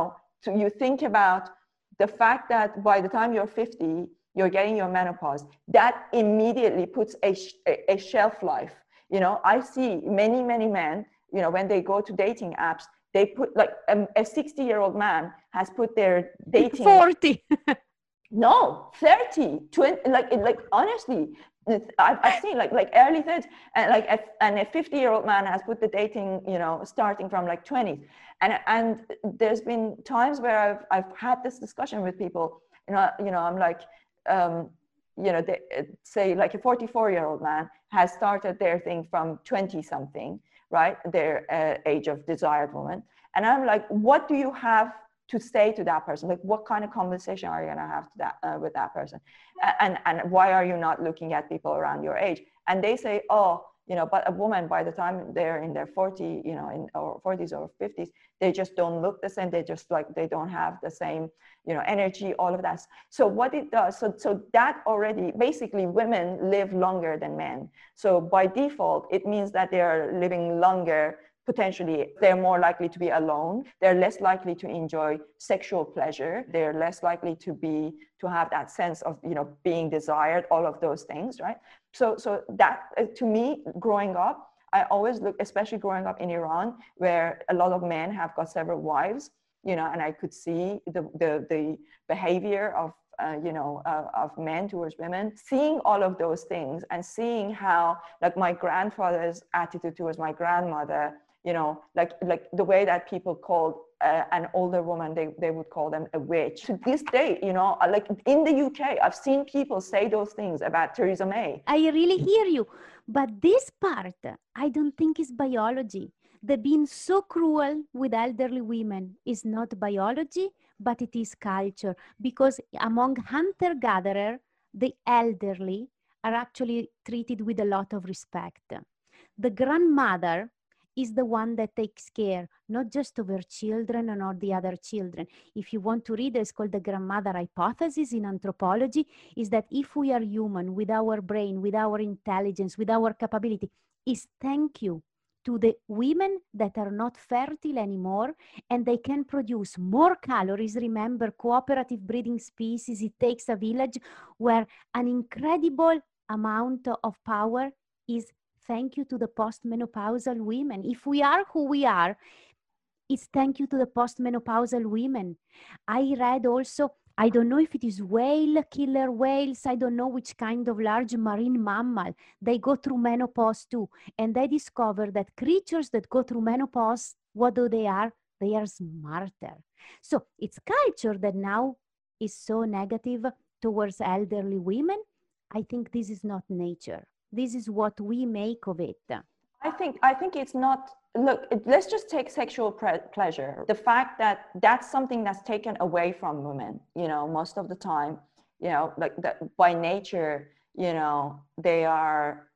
So you think about the fact that by the time you're 50, you're getting your menopause, that immediately puts a shelf life. You know, I see many men, you know, when they go to dating apps, they put like a 60-year-old man has put their dating 40. No, 30, 20, like honestly, I've seen like early 30s, and a 50-year-old man has put the dating, you know, starting from like 20s. And there's been times where I've had this discussion with people, I'm like, you know, they say like a 44-year-old man has started their thing from 20 something, right? Their age of desired woman. And I'm like, what do you have to say to that person? Like, what kind of conversation are you going to have to that with that person? And why are you not looking at people around your age? And they say, oh, you know, but a woman, by the time they're in their 40, you know, or 40s or 50s, they just don't look the same. They just like, they don't have the same, you know, energy, all of that. So what it does, so that already, basically women live longer than men. So by default, it means that they are living longer. Potentially, they're more likely to be alone. They're less likely to enjoy sexual pleasure. They're less likely to have that sense of, you know, being desired, all of those things, right? So that, to me, growing up, I always look, especially growing up in Iran, where a lot of men have got several wives, you know, and I could see the behavior of, of men towards women, seeing all of those things and seeing how, like, my grandfather's attitude towards my grandmother, you know, like the way that people called an older woman, they would call them a witch. To this day, you know, like in the UK, I've seen people say those things about Theresa May. I really hear you. But this part, I don't think is biology. The being so cruel with elderly women is not biology, but it is culture. Because among hunter-gatherer, the elderly are actually treated with a lot of respect. The grandmother is the one that takes care, not just of her children and all the other children. If you want to read, it's called the grandmother hypothesis in anthropology, is that if we are human, with our brain, with our intelligence, with our capability, is thank you to the women that are not fertile anymore, and they can produce more calories. Remember, cooperative breeding species, it takes a village where an incredible amount of power is thank you to the postmenopausal women. If we are who we are, it's thank you to the postmenopausal women. I read also, I don't know if it is whale, killer whales, I don't know which kind of large marine mammal. They go through menopause too. And they discover that creatures that go through menopause, what do they are? They are smarter. So it's culture that now is so negative towards elderly women. I think this is not nature. This is what we make of it. I think it's not, look, let's just take sexual pleasure. The fact that that's something that's taken away from women, you know, most of the time, you know, like that by nature, you know, they are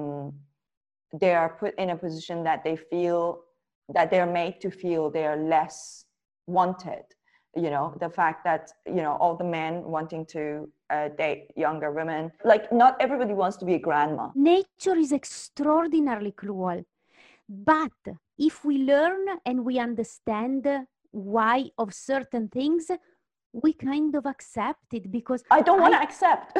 put in a position that they feel, that they're made to feel they're less wanted. You know, the fact that, you know, all the men wanting to date younger women, like not everybody wants to be a grandma. Nature is extraordinarily cruel. But if we learn and we understand why of certain things, we kind of accept it, because I don't want to accept.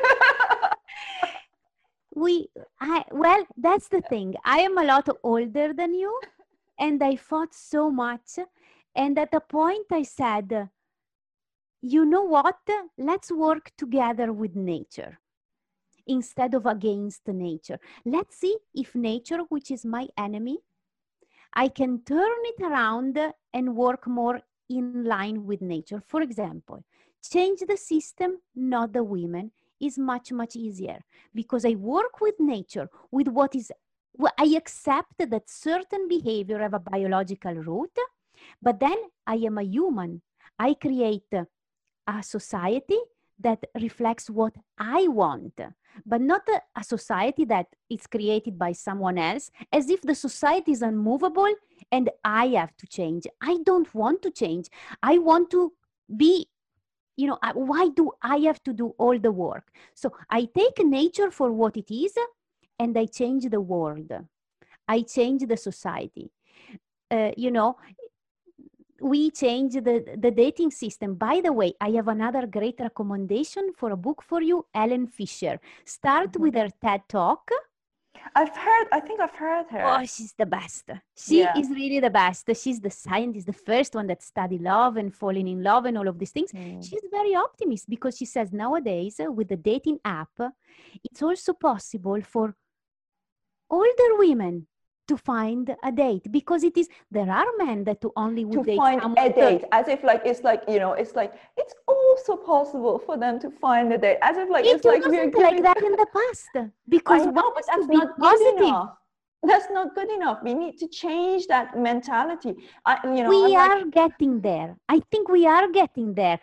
Well, that's the thing. I am a lot older than you, and I fought so much. And at a point I said, you know what? Let's work together with nature instead of against nature. Let's see if nature, which is my enemy, I can turn it around and work more in line with nature. For example, change the system, not the women, is much, much easier, because I work with nature, with what is, I accept that certain behavior have a biological root, but then I am a human. I create a society that reflects what I want, but not a society that is created by someone else, as if the society is unmovable and I have to change. I don't want to change. I want to be, you know, why do I have to do all the work? So I take nature for what it is, and I change the world. I change the society. You know, we change the dating system. By the way, I have another great recommendation for a book for you, Ellen Fisher. Start with her TED Talk. I think I've heard her. Oh, she's the best. She is really the best. She's the scientist, the first one that studied love and falling in love and all of these things. She's very optimistic because she says nowadays with the dating app, it's also possible for older women to find a date, because there are men that only would date find a date, as if like it's also possible for them to find a date, as if like it wasn't like that in the past, because that's not good enough. That's not good enough. We need to change that mentality. We are getting there. I think we are getting there.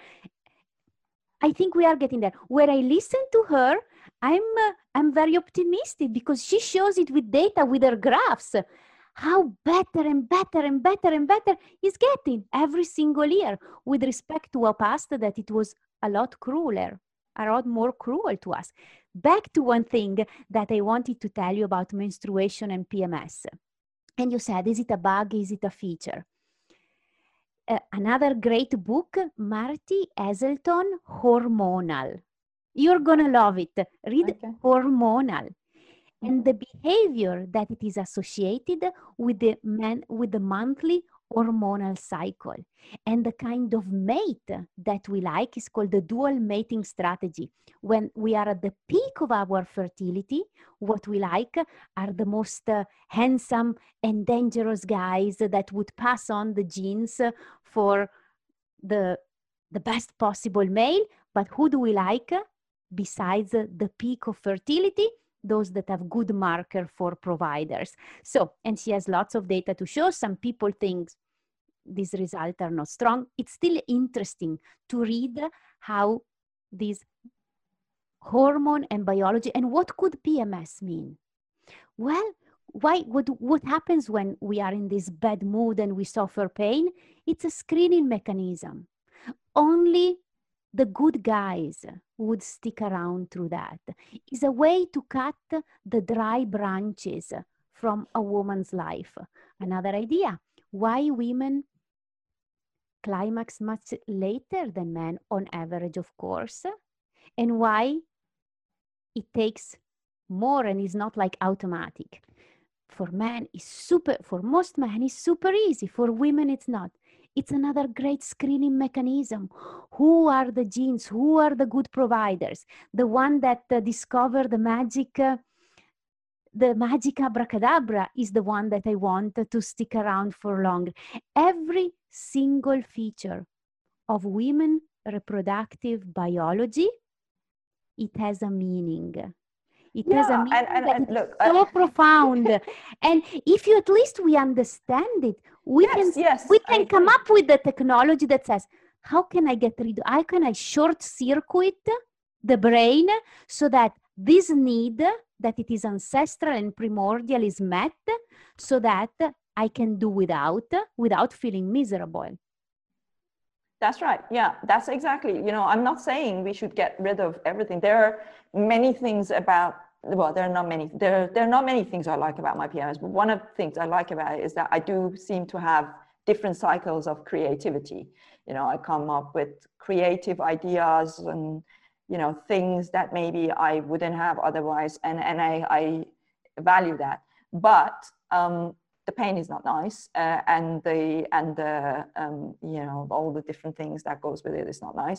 Where I listen to her, I'm very optimistic, because she shows it with data, with her graphs, how better and better and better and better is getting every single year, with respect to a past that it was a lot more cruel to us. Back to one thing that I wanted to tell you about menstruation and PMS. And you said, is it a bug? Is it a feature? Another great book, Marty Haselton, Hormonal. You're going to love it. Read Hormonal. And the behavior that it is associated with the monthly hormonal cycle. And the kind of mate that we like is called the dual mating strategy. When we are at the peak of our fertility, what we like are the most handsome and dangerous guys that would pass on the genes for the best possible male. But who do we like besides the peak of fertility? Those that have good marker for providers. So, and she has lots of data to show. Some people think these results are not strong. It's still interesting to read how these hormone and biology, and what could PMS mean? Well, what happens when we are in this bad mood and we suffer pain? It's a screening mechanism. Only the good guys would stick around through that. It's a way to cut the dry branches from a woman's life. Another idea, why women climax much later than men on average, of course, and why it takes more and is not like automatic. For most men it's super easy. For women it's not. It's another great screening mechanism. Who are the genes? Who are the good providers? The one that discover the magic abracadabra is the one that I want to stick around for longer. Every single feature of women reproductive biology, it has a meaning. It has a meaning so profound. And if you at least we understand it, we can come up with the technology that says, how can I short circuit the brain so that this need, that it is ancestral and primordial, is met, so that I can do without feeling miserable. That's right. Yeah, that's exactly. I'm not saying we should get rid of everything. There are many things about, well, there are not many things I like about my PMS, but one of the things I like about it is that I do seem to have different cycles of creativity. I come up with creative ideas and, things that maybe I wouldn't have otherwise. And I value that. But the pain is not nice, and all the different things that goes with it is not nice.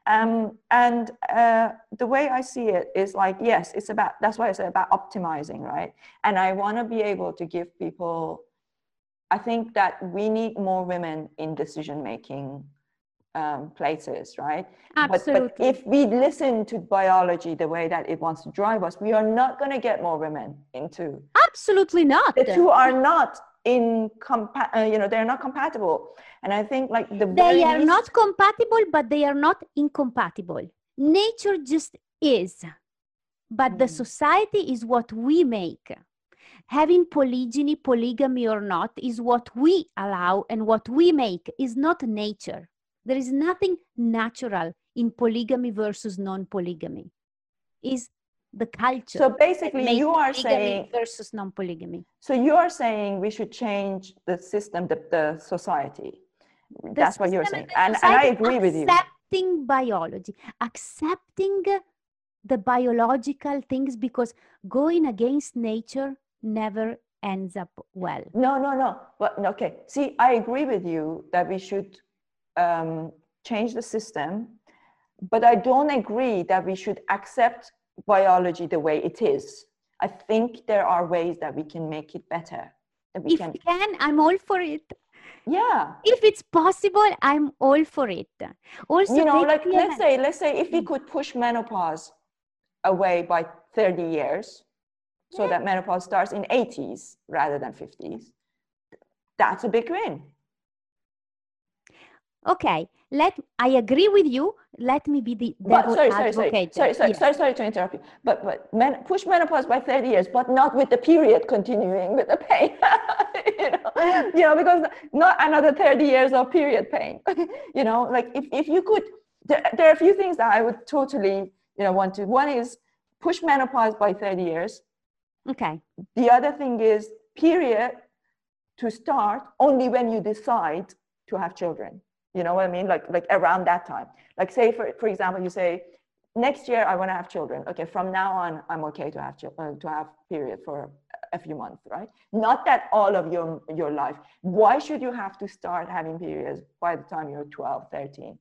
The way I see it is like, yes, that's why I say about optimizing, right? And I want to be able to give people, I think that we need more women in decision-making places, right? Absolutely. But if we listen to biology the way that it wants to drive us, we are not going to get more women into. Absolutely not. The two are not they're not compatible. And I think like they are not compatible, but they are not incompatible. Nature just is. But the society is what we make. Having polygamy or not is what we allow, and what we make is not nature. There is nothing natural in polygamy versus non-polygamy. Is the culture. So basically you are saying versus non-polygamy. So you are saying we should change the system, the society. That's what you're saying. And I agree with you. Accepting biology, accepting the biological things, because going against nature never ends up well. No. But okay. See, I agree with you that we should change the system, but I don't agree that we should accept biology the way it is. I think there are ways that we can make it better. If we can, I'm all for it. Yeah. If it's possible, I'm all for it. Also, you know, like let's say if we could push menopause away by 30 years, so that menopause starts in 80s rather than 50s, that's a big win. Okay, I agree with you. Let me be the devil advocate. Sorry to interrupt you. But push menopause by 30 years, but not with the period continuing with the pain. you know, because not another 30 years of period pain. You know, like if you could, there are a few things that I would totally, want to. One is push menopause by 30 years. Okay. The other thing is period to start only when you decide to have children. You know what I mean? Like around that time. Like say, for example, you say, next year I want to have children. Okay, from now on, I'm okay to have period for a few months, right? Not that all of your life. Why should you have to start having periods by the time you're 12, 13?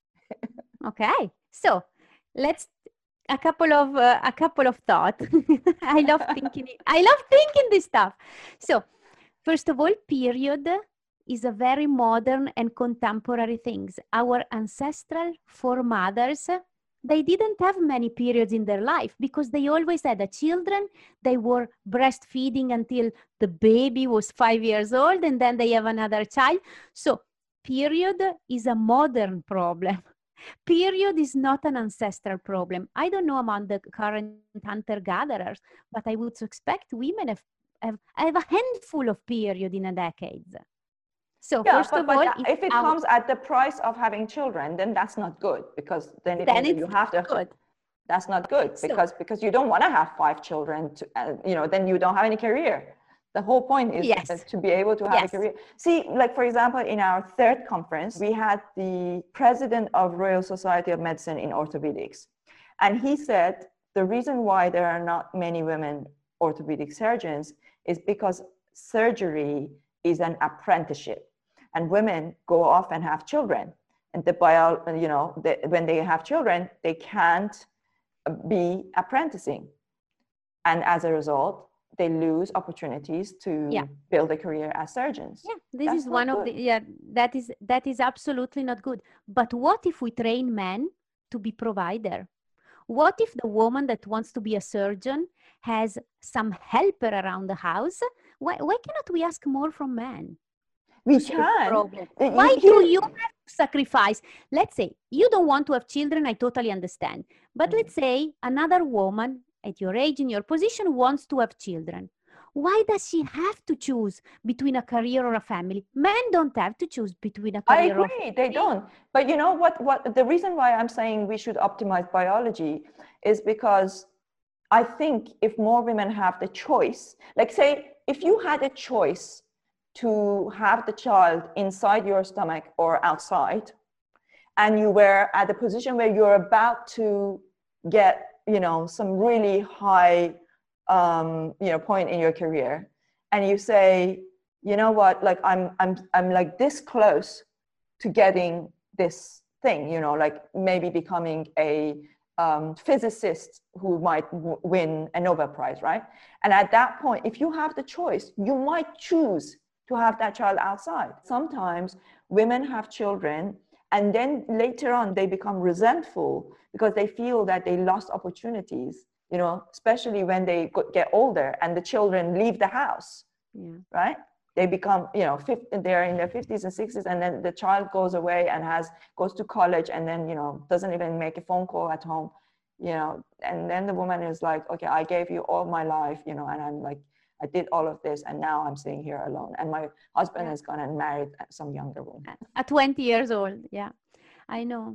Okay, so let's a couple of thoughts. I love thinking this stuff. So first of all, period is a very modern and contemporary things. Our ancestral foremothers, they didn't have many periods in their life because they always had children. They were breastfeeding until the baby was 5 years old, and then they have another child. So period is a modern problem. Period is not an ancestral problem. I don't know among the current hunter-gatherers, but I would expect women have a handful of period in a decade. So first of all, if it comes at the price of having children, then that's not good, because then it means that you have to. Good. That's not good, because you don't want to have 5 children. Then you don't have any career. The whole point is to be able to have a career. See, like for example, in our 3rd conference, we had the president of Royal Society of Medicine in Orthopedics, and he said the reason why there are not many women orthopedic surgeons is because surgery is an apprenticeship. And women go off and have children, and when they have children, they can't be apprenticing, and as a result, they lose opportunities to build a career as surgeons. Yeah, this is one of the that is absolutely not good. But what if we train men to be provider? What if the woman that wants to be a surgeon has some helper around the house? Why cannot we ask more from men? We can. Why do you have to sacrifice? Let's say you don't want to have children. I totally understand. But let's say another woman at your age, in your position, wants to have children. Why does she have to choose between a career or a family? Men don't have to choose between a career or a family. They don't. But you know what? The reason why I'm saying we should optimize biology is because I think if more women have the choice, like say, if you had a choice to have the child inside your stomach or outside, and you were at a position where you're about to get, some really high, point in your career, and you say, you know what, like I'm like this close to getting this thing, like maybe becoming a physicist who might win a Nobel Prize, right? And at that point, if you have the choice, you might choose to have that child outside. Sometimes women have children, and then later on they become resentful because they feel that they lost opportunities, especially when they get older and the children leave the house, right? They become, they're in their 50s and 60s, and then the child goes away and goes to college, and then, doesn't even make a phone call at home, and then the woman is like, okay, I gave you all my life, and I'm like, I did all of this, and now I'm sitting here alone, and my husband has gone and married some younger woman. At 20 years old, yeah. I know,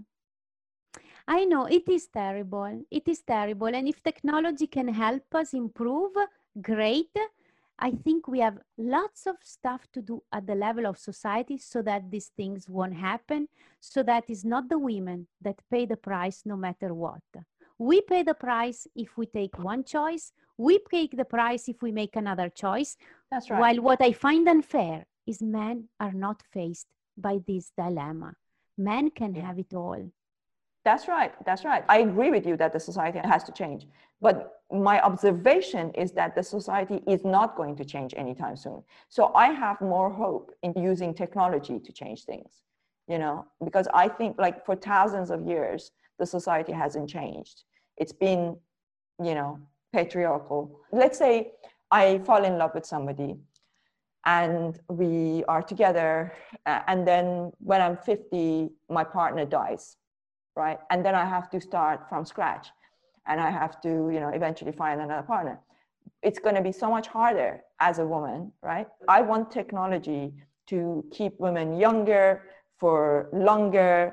it is terrible. It is terrible. And if technology can help us improve, great. I think we have lots of stuff to do at the level of society so that these things won't happen, so that it's not the women that pay the price no matter what. We pay the price if we take one choice. We pay the price if we make another choice. That's right. While what I find unfair is men are not faced by this dilemma. Men can have it all. That's right. That's right. I agree with you that the society has to change. But my observation is that the society is not going to change anytime soon. So I have more hope in using technology to change things, because I think like for thousands of years, the society hasn't changed. It's been, patriarchal. Let's say I fall in love with somebody and we are together. And then when I'm 50, my partner dies. Right? And then I have to start from scratch and I have to, eventually find another partner. It's going to be so much harder as a woman, right? I want technology to keep women younger for longer,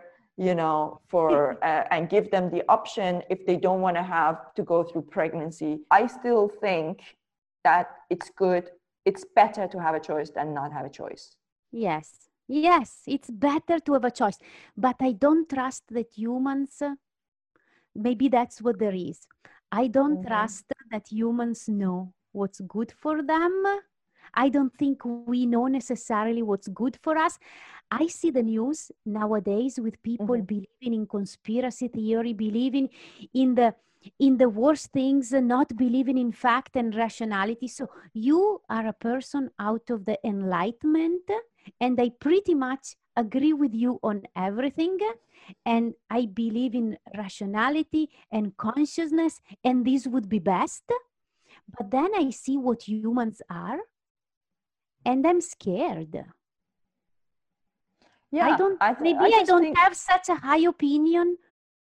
and give them the option if they don't want to have to go through pregnancy. I still think that it's better to have a choice than not have a choice. Yes, it's better to have a choice, but I don't trust that humans, maybe that's what there is. I don't trust that humans know what's good for them. I don't think we know necessarily what's good for us. I see the news nowadays with people believing in conspiracy theory, believing in the worst things, not believing in fact and rationality. So you are a person out of the Enlightenment, and I pretty much agree with you on everything. And I believe in rationality and consciousness, and this would be best. But then I see what humans are, and I'm scared. Yeah, I don't have such a high opinion.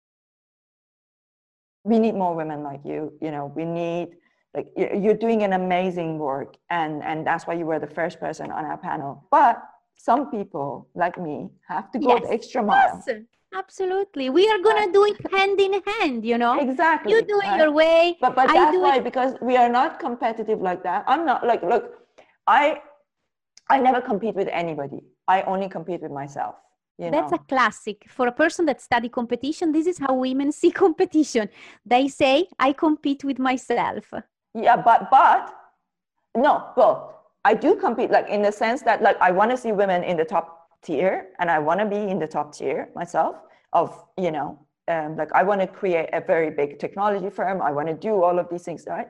We need more women like you. We need, like, you're doing an amazing work, and that's why you were the first person on our panel. But some people like me have to go the extra mile. Yes, absolutely. We are going to do it hand in hand, Exactly. You do it your way. But that's why, because we are not competitive like that. I'm not like, look, I never compete with anybody. I only compete with myself. That's a classic. For a person that study competition, this is how women see competition. They say, I compete with myself. Yeah, but no, well, I do compete, like, in the sense that, like, I want to see women in the top tier, and I want to be in the top tier myself of, like, I want to create a very big technology firm. I want to do all of these things, right?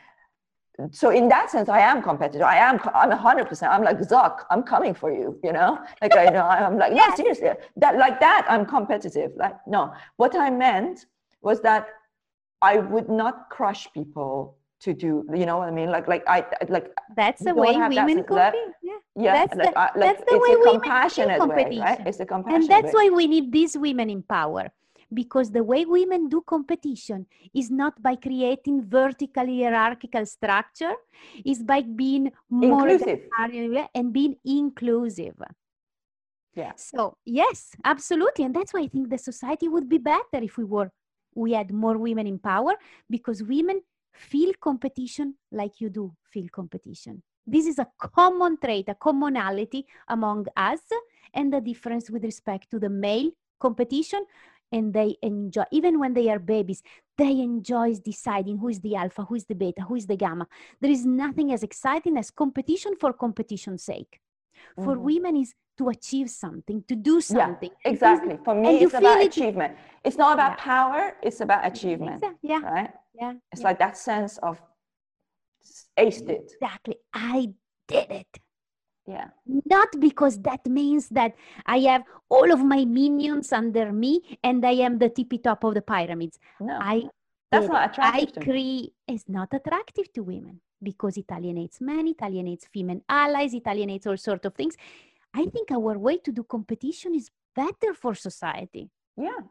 So in that sense, I am competitive. I'm 100%. I'm like, Zuck, I'm coming for you, like, I'm like, no, seriously, that I'm competitive. Like, no, what I meant was that I would not crush people to do, you know what I mean? Like that's the way women compete. Yeah, that's the way women compassionate way, right? It's a compassionate and that's way. why we need these women in power. Because the way women do competition is not by creating vertical hierarchical structure, is by being more inclusive and being inclusive. Yeah. So yes, absolutely. And that's why I think the society would be better if we had more women in power, because women feel competition like you do feel competition. This is a common trait, a commonality among us, and the difference with respect to the male competition. And they enjoy, even when they are babies, they enjoy deciding who is the alpha, who is the beta, who is the gamma. There is nothing as exciting as competition for competition's sake. For women is to achieve something, to do something. Yeah, exactly. For me, it's about achievement. It's not about power, it's about achievement. Yeah. Right? Yeah. It's like that sense of aced it. Exactly. I did it. Yeah. Not because that means that I have all of my minions under me and I am the tippy top of the pyramids. No, that's not attractive to me. It's not attractive to women because it alienates men, it alienates female allies, it alienates all sorts of things. I think our way to do competition is better for society. Yeah.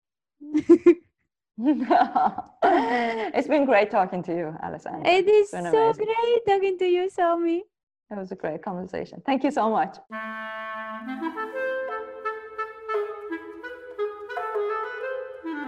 It's been great talking to you, Alessandra. It is so great talking to you, Somi. It was a great conversation. Thank you so much.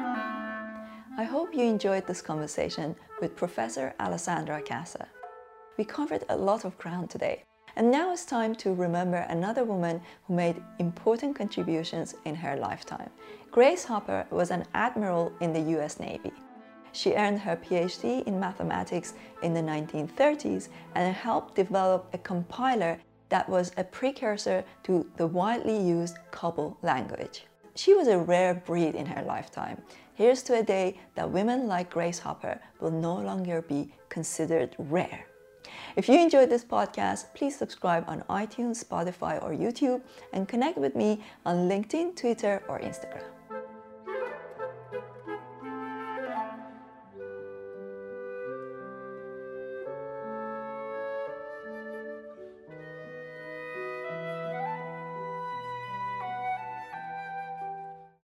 I hope you enjoyed this conversation with Professor Alessandra Casa. we covered a lot of ground today. And now it's time to remember another woman who made important contributions in her lifetime. Grace Hopper was an admiral in the US Navy. She earned her PhD in mathematics in the 1930s and helped develop a compiler that was a precursor to the widely used COBOL language. She was a rare breed in her lifetime. Here's to a day that women like Grace Hopper will no longer be considered rare. If you enjoyed this podcast, please subscribe on iTunes, Spotify, or YouTube, and connect with me on LinkedIn, Twitter, or Instagram.